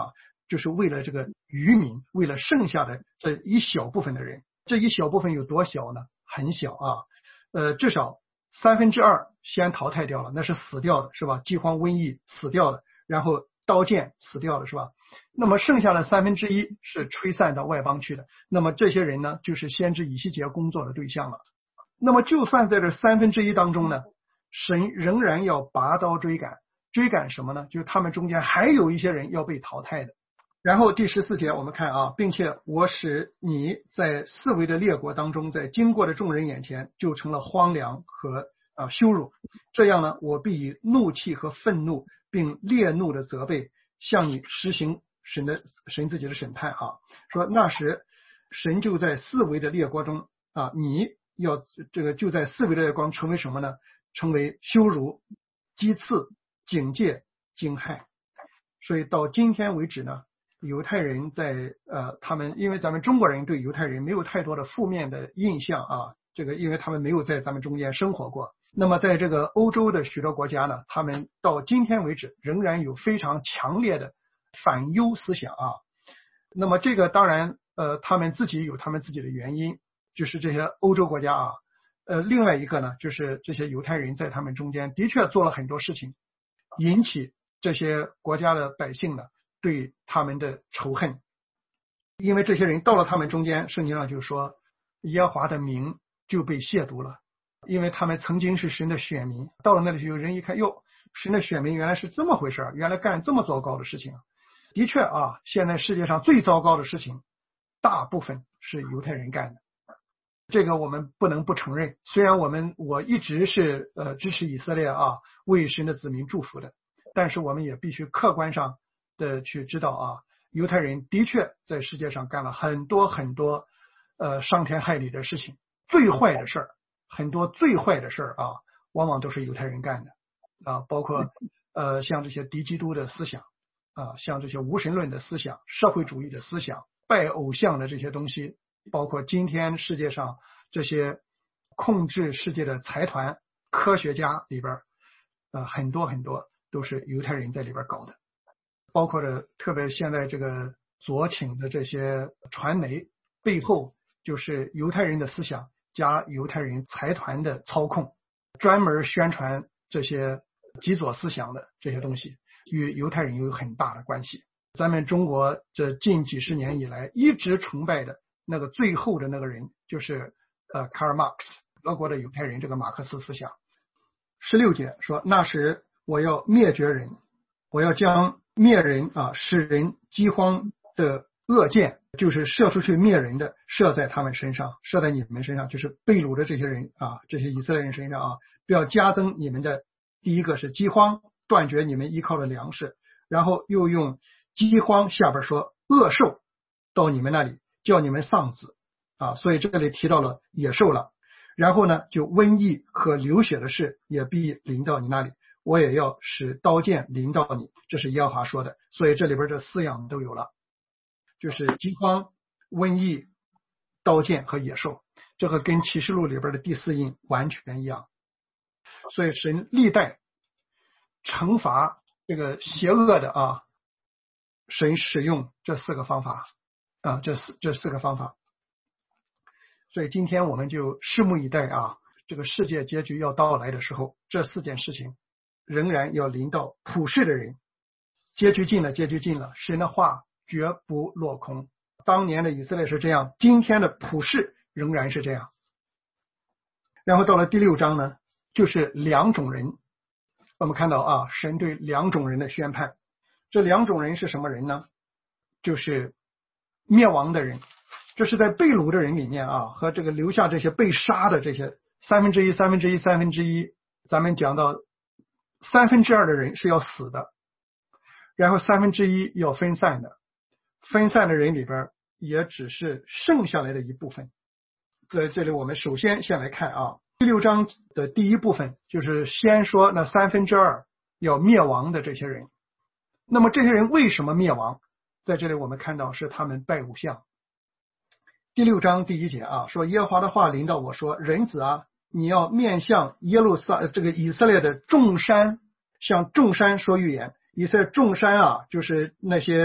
就是为了这个渔民，为了剩下的这一小部分的人。这一小部分有多小呢？很小啊，呃，至少三分之二先淘汰掉了，那是死掉的，是吧？饥荒、瘟疫死掉的，然后刀剑死掉了，是吧？那么剩下的三分之一是吹散到外邦去的。那么这些人呢，就是先知以西结工作的对象了。那么就算在这三分之一当中呢，神仍然要拔刀追赶，追赶什么呢？就是他们中间还有一些人要被淘汰的。然后第十四节我们看啊，并且我使你在四围的列国当中，在经过的众人眼前就成了荒凉和啊羞辱。这样呢，我必以怒气和愤怒并烈怒的责备向你实行神的神自己的审判啊。说那时神就在四围的列国中啊，你要这个就在四围的列国中成为什么呢？成为羞辱、讥刺、警戒、惊骇。所以到今天为止呢，犹太人在呃，他们因为咱们中国人对犹太人没有太多的负面的印象啊，这个因为他们没有在咱们中间生活过。那么在这个欧洲的许多国家呢，他们到今天为止仍然有非常强烈的反犹思想啊。那么这个当然呃，他们自己有他们自己的原因，就是这些欧洲国家啊。呃，另外一个呢，就是这些犹太人在他们中间的确做了很多事情，引起这些国家的百姓呢对他们的仇恨。因为这些人到了他们中间，圣经上就说耶和华的名就被亵渎了，因为他们曾经是神的选民，到了那里有人一看，哟，神的选民原来是这么回事，原来干这么糟糕的事情。的确啊，现在世界上最糟糕的事情大部分是犹太人干的，这个我们不能不承认。虽然我们我一直是呃支持以色列啊，为神的子民祝福的，但是我们也必须客观上的去知道啊，犹太人的确在世界上干了很多很多呃伤天害理的事情，最坏的事儿，很多最坏的事儿啊，往往都是犹太人干的啊，包括呃像这些敌基督的思想啊，像这些无神论的思想、社会主义的思想、拜偶像的这些东西，包括今天世界上这些控制世界的财团、科学家里边呃很多很多都是犹太人在里边搞的。包括着特别现在这个左倾的这些传媒背后就是犹太人的思想加犹太人财团的操控，专门宣传这些极左思想的这些东西，与犹太人有很大的关系。咱们中国这近几十年以来一直崇拜的那个最后的那个人就是呃卡尔马克思，德国的犹太人，这个马克思思想。十六节说，那时我要灭绝人，我要将灭人啊，使人饥荒的恶箭，就是射出去灭人的，射在他们身上，射在你们身上，就是被掳的这些人啊，这些以色列人身上啊，不要加增你们的。第一个是饥荒，断绝你们依靠的粮食，然后又用饥荒下边说恶兽到你们那里，叫你们丧子啊，所以这里提到了野兽了。然后呢，就瘟疫和流血的事也必临到你那里，我也要使刀剑临到你，这是耶和华说的。所以这里边这四样都有了，就是饥荒、瘟疫、刀剑和野兽，这个跟启示录里边的第四印完全一样。所以神历代惩罚这个邪恶的啊，神使用这四个方法啊，这四这四个方法。所以今天我们就拭目以待啊，这个世界结局要到来的时候，这四件事情仍然要临到普世的人。结局近了，结局近了，神的话绝不落空。当年的以色列是这样，今天的普世仍然是这样。然后到了第六章呢，就是两种人。我们看到啊，神对两种人的宣判。这两种人是什么人呢？就是灭亡的人，这是在被掳的人里面啊，和这个留下这些被杀的这些三分之一、三分之一、三分之一，咱们讲到三分之二的人是要死的，然后三分之一要分散的，分散的人里边也只是剩下来的一部分。在这里我们首先先来看啊，第六章的第一部分就是先说那三分之二要灭亡的这些人。那么这些人为什么灭亡？在这里我们看到是他们拜偶像。第六章第一节啊，说耶和华的话临到我说，人子啊，你要面向耶路撒这个以色列的众山，向众山说预言。以色列众山啊，就是那些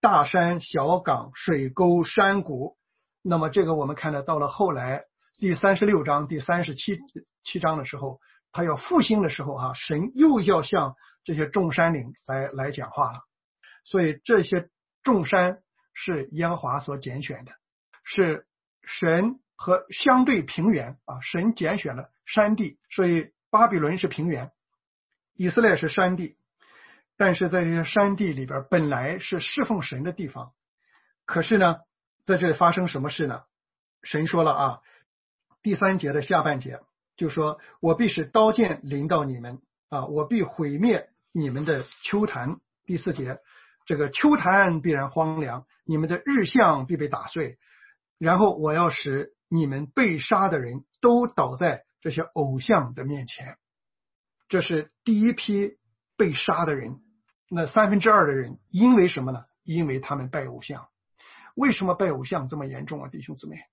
大山、小港、水沟、山谷。那么这个我们看得到了后来第三十六章、第三十七七章的时候，他要复兴的时候啊，神又要向这些众山岭来来讲话了。所以这些众山是耶和华所拣选的，是神和相对平原啊，神拣选了山地，所以巴比伦是平原，以色列是山地。但是在这些山地里边本来是侍奉神的地方，可是呢在这里发生什么事呢？神说了啊，第三节的下半节就说，我必使刀剑临到你们啊，我必毁灭你们的丘坛。第四节，这个丘坛必然荒凉，你们的日像必被打碎，然后我要使你们被杀的人都倒在这些偶像的面前。这是第一批被杀的人，那三分之二的人因为什么呢？因为他们拜偶像。为什么拜偶像这么严重啊，弟兄姊妹？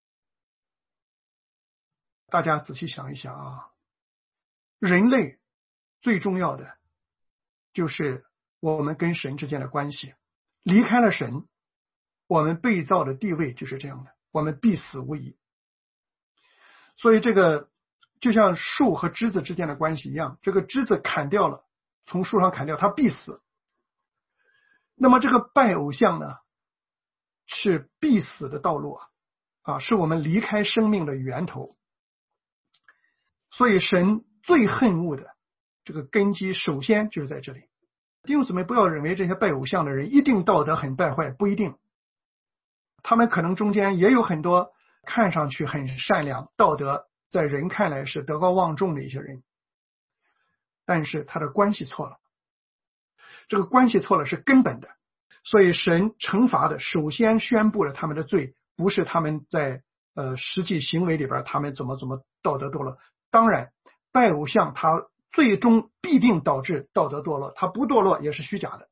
大家仔细想一想啊，人类最重要的就是我们跟神之间的关系，离开了神，我们被造的地位就是这样的，我们必死无疑。所以这个就像树和枝子之间的关系一样，这个枝子砍掉了，从树上砍掉，它必死。那么这个拜偶像呢，是必死的道路啊，啊，是我们离开生命的源头。所以神最恨恶的这个根基，首先就是在这里。弟兄姊妹，不要认为这些拜偶像的人一定道德很败坏，不一定，他们可能中间也有很多看上去很善良，道德在人看来是德高望重的一些人，但是他的关系错了，这个关系错了是根本的。所以神惩罚的首先宣布了他们的罪，不是他们在呃实际行为里边他们怎么怎么道德堕落。当然拜偶像他最终必定导致道德堕落，他不堕落也是虚假的。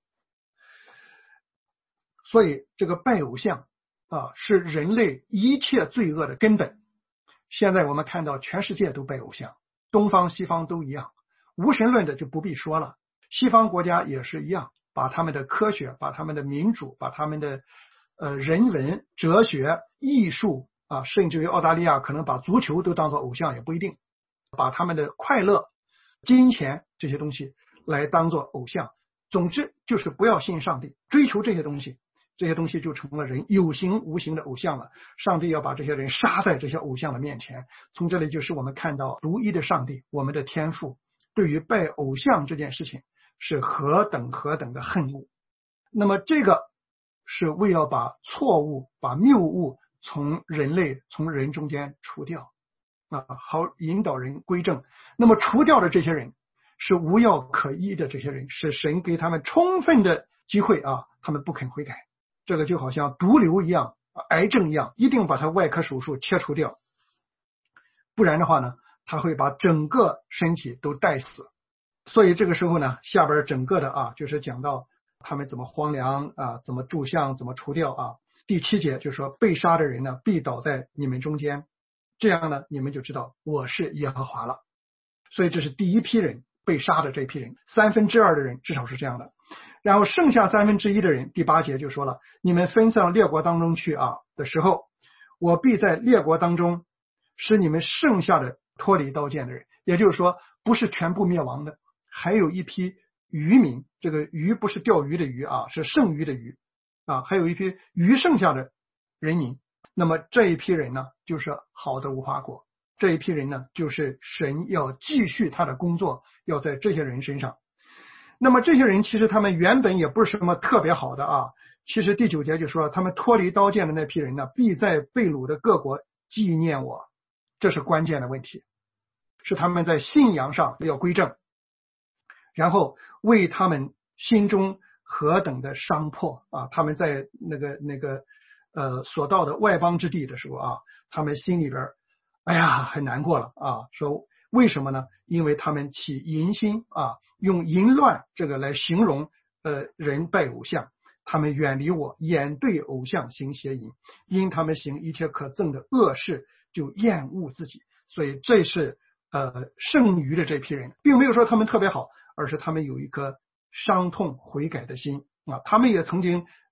所以这个拜偶像啊，是人类一切罪恶的根本。现在我们看到全世界都拜偶像，东方西方都一样，无神论的就不必说了，西方国家也是一样，把他们的科学，把他们的民主，把他们的呃人文、哲学、艺术啊，甚至于澳大利亚可能把足球都当作偶像也不一定，把他们的快乐、金钱这些东西来当作偶像。总之就是不要信上帝，追求这些东西，这些东西就成了人有形无形的偶像了。上帝要把这些人杀在这些偶像的面前。从这里就是我们看到独一的上帝，我们的天父对于拜偶像这件事情是何等何等的恨恶。那么这个是为要把错误、把谬误从人类、从人中间除掉啊，好引导人归正。那么除掉的这些人是无药可医的，这些人是神给他们充分的机会啊，他们不肯悔改。这个就好像毒瘤一样、癌症一样，一定把它外科手术切除掉，不然的话呢，它会把整个身体都带死。所以这个时候呢，下边整个的啊，就是讲到他们怎么荒凉啊，怎么铸像，怎么除掉啊。第七节就说被杀的人呢，必倒在你们中间，这样呢，你们就知道我是耶和华了。所以这是第一批人被杀的这批人，三分之二的人至少是这样的。然后剩下三分之一的人，第八节就说了，你们分散列国当中去啊的时候，我必在列国当中使你们剩下的脱离刀剑的人，也就是说不是全部灭亡的，还有一批渔民，这个渔不是钓鱼的鱼啊，是剩余的鱼啊，还有一批余剩下的人民。那么这一批人呢，就是好的无花果，这一批人呢，就是神要继续他的工作，要在这些人身上。那么这些人其实他们原本也不是什么特别好的啊，其实第九节就说他们脱离刀剑的那批人呢，必在被掳的各国纪念我，这是关键的问题，是他们在信仰上要归正，然后为他们心中何等的伤破啊！他们在那个那个呃所到的外邦之地的时候啊，他们心里边哎呀很难过了啊，说为什么呢？因为他们起淫心啊，用淫乱这个来形容呃人拜偶像，他们远离我，眼对偶像行邪淫，因他们行一切可憎的恶事，就厌恶自己。所以这是呃剩余的这批人，并没有说他们特别好，而是他们有一颗伤痛悔改的心啊。他们也曾经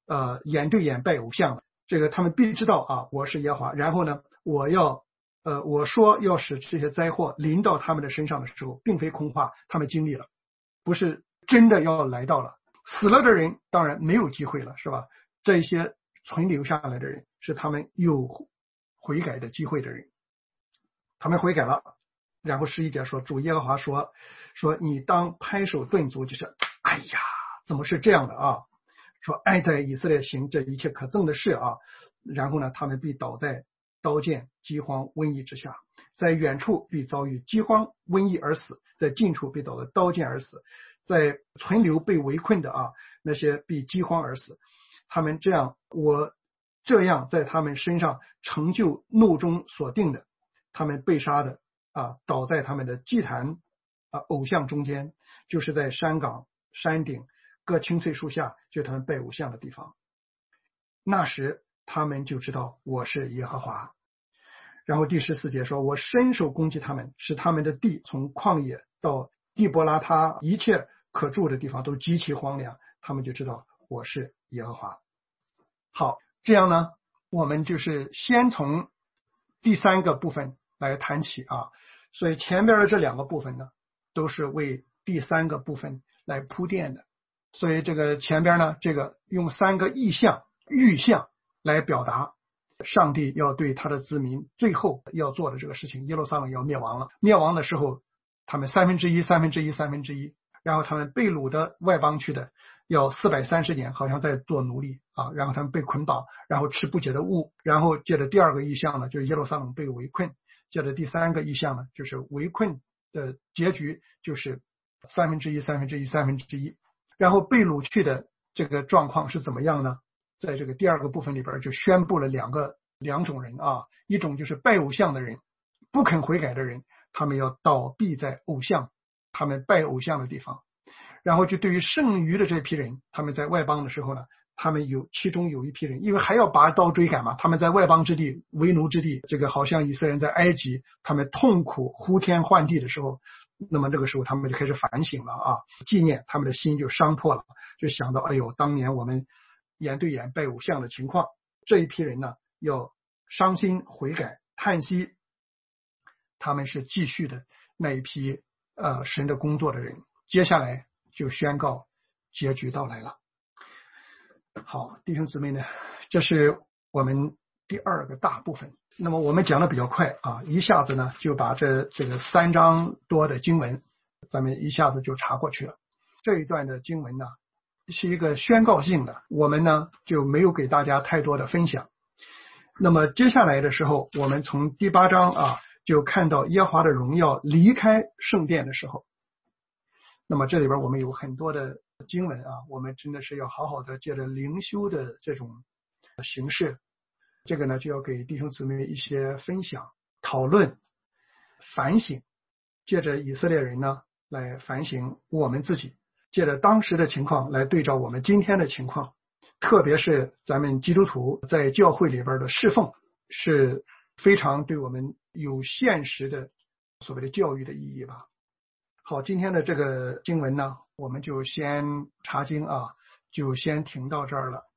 呃眼对眼拜偶像了。这个他们必知道啊，我是耶和华。然后呢，我要呃我说要使这些灾祸临到他们的身上的时候，并非空话，他们经历了，不是真的要来到了。死了的人当然没有机会了，是吧？这些存留下来的人是他们有悔改的机会的人，他们悔改了。然后十一节说，主耶和华说说你当拍手顿足，就是哎呀，怎么是这样的啊？说爱在以色列行这一切可憎的事啊，然后呢，他们必倒在刀剑、饥荒、瘟疫之下，在远处必遭遇饥荒、瘟疫而死，在近处必倒在刀剑而死，在存留被围困的啊，那些必饥荒而死。他们这样，我这样在他们身上成就怒中所定的，他们被杀的啊，倒在他们的祭坛啊偶像中间，就是在山岗、山顶、各青翠树下，就他们拜偶像的地方。那时他们就知道我是耶和华。然后第十四节说，我伸手攻击他们，使他们的地从旷野到地伯拉他一切可住的地方都极其荒凉，他们就知道我是耶和华。好，这样呢，我们就是先从第三个部分来谈起啊。所以前边的这两个部分呢，都是为第三个部分来铺垫的。所以这个前边呢，这个用三个意象、预象来表达上帝要对他的子民最后要做的这个事情，耶路撒冷要灭亡了。灭亡的时候，他们三分之一、三分之一、三分之一，然后他们被掳的外邦去的要四百三十年，好像在做奴隶啊，然后他们被捆绑，然后吃不洁的物，然后接着第二个意象呢，就是耶路撒冷被围困，接着第三个意象呢，就是围困的结局就是三分之一、三分之一、三分之一。然后被掳去的这个状况是怎么样呢？在这个第二个部分里边就宣布了两个两种人啊，一种就是拜偶像的人，不肯悔改的人，他们要倒闭在偶像，他们拜偶像的地方。然后就对于剩余的这批人，他们在外邦的时候呢，他们有其中有一批人，因为还要拔刀追赶嘛，他们在外邦之地、为奴之地，这个好像以色列人在埃及，他们痛苦呼天唤地的时候，那么这个时候他们就开始反省了啊，纪念，他们的心就伤破了，就想到哎呦，当年我们眼对眼拜偶像的情况。这一批人呢，要伤心悔改叹息，他们是继续的那一批呃神的工作的人。接下来就宣告结局到来了。好，弟兄姊妹呢，这是我们第二个大部分。那么我们讲的比较快啊，一下子呢就把这这个三章多的经文，咱们一下子就查过去了。这一段的经文呢是一个宣告性的，我们呢就没有给大家太多的分享。那么接下来的时候，我们从第八章啊就看到耶和华的荣耀离开圣殿的时候。那么这里边我们有很多的经文啊，我们真的是要好好的借着灵修的这种形式，这个呢就要给弟兄姊妹一些分享、讨论、反省，借着以色列人呢来反省我们自己，借着当时的情况来对照我们今天的情况，特别是咱们基督徒在教会里边的侍奉，是非常对我们有现实的所谓的教育的意义吧。好，今天的这个经文呢，我们就先查经啊，就先停到这儿了。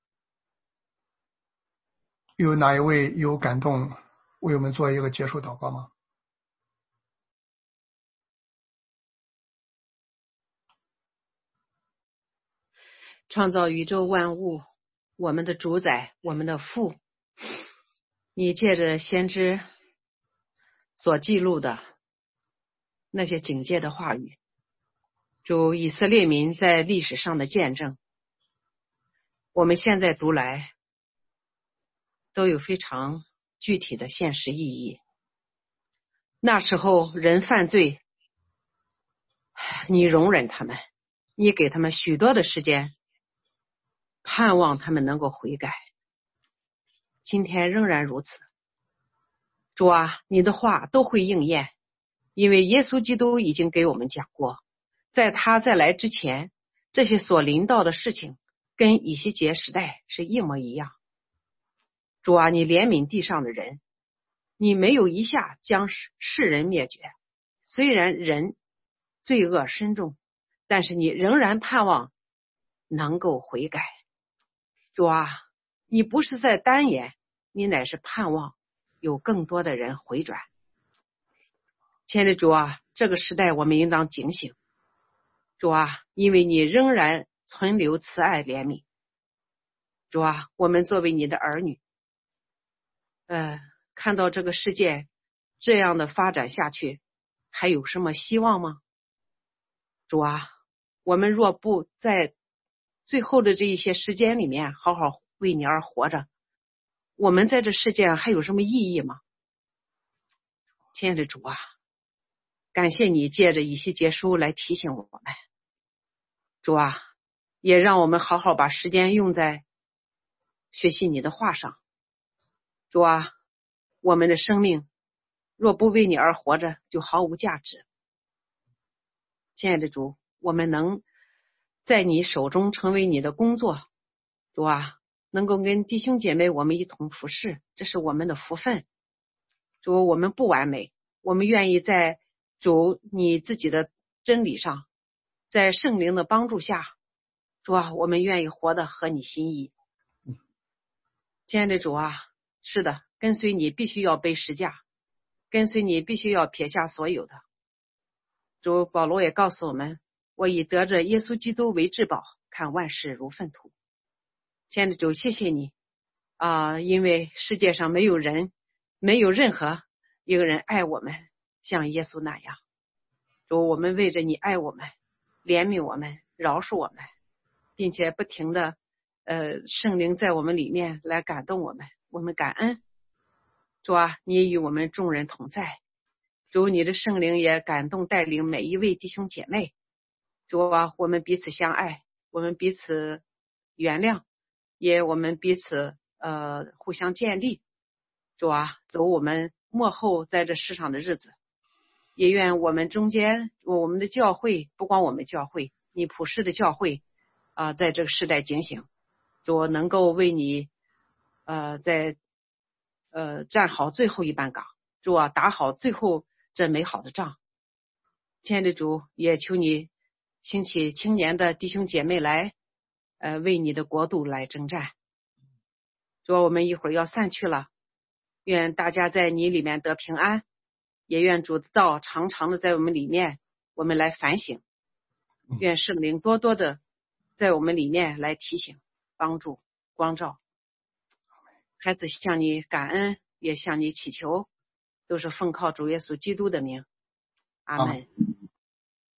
有哪一位有感动为我们做一个结束祷告吗？ 创造宇宙万物，我们的主宰，我们的父，你借着先知所记录的那些警戒的话语，主以色列民在历史上的见证，我们现在读来都有非常具体的现实意义。那时候人犯罪，你容忍他们，你给他们许多的时间，盼望他们能够悔改。今天仍然如此。主啊，你的话都会应验，因为耶稣基督已经给我们讲过，在他再来之前，这些所临到的事情跟以西结时代是一模一样。主啊，你怜悯地上的人，你没有一下将世人灭绝，虽然人罪恶深重，但是你仍然盼望能够悔改。 主啊，你不是在单言，你乃是盼望有更多的人回转。亲爱的主啊，这个时代我们应当警醒。主啊，因为你仍然存留慈爱怜悯。主啊，我们作为你的儿女，呃，看到这个世界这样的发展下去，还有什么希望吗？主啊，我们若不在最后的这一些时间里面好好为你而活着，我们在这世界上还有什么意义吗？亲爱的主啊，感谢你借着以西结书来提醒我们。主啊，也让我们好好把时间用在学习你的话上。主啊，我们的生命若不为你而活着，就毫无价值。亲爱的主，我们能在你手中成为你的工作。主啊，能够跟弟兄姐妹我们一同服侍，这是我们的福分。主，我们不完美，我们愿意在主你自己的真理上，在圣灵的帮助下，主啊，我们愿意活得合你心意。亲爱的主啊，是的，跟随你必须要背十架，跟随你必须要撇下所有的。主保罗也告诉我们，我以得着耶稣基督为至宝，看万事如粪土。亲爱的主，谢谢你啊、呃！因为世界上没有人，没有任何一个人爱我们像耶稣那样。主，我们为着你爱我们，怜悯我们，饶恕我们，并且不停的呃圣灵在我们里面来感动我们，我们感恩。主啊，你与我们众人同在。主，你的圣灵也感动带领每一位弟兄姐妹。主啊，我们彼此相爱，我们彼此原谅，也我们彼此呃互相建立。主啊，走我们末后在这世上的日子，也愿我们中间我们的教会，不光我们教会，你普世的教会啊、呃，在这个时代警醒，主能够为你呃在呃站好最后一班岗，主啊，打好最后这美好的仗。亲爱的主，也求你兴起青年的弟兄姐妹来呃为你的国度来征战。主啊，我们一会儿要散去了，愿大家在你里面得平安，也愿主的道常常的在我们里面，我们来反省，愿圣灵多多的在我们里面来提醒、帮助、光照。孩子向你感恩，也向你祈求，都是奉靠主耶稣基督的名，阿门。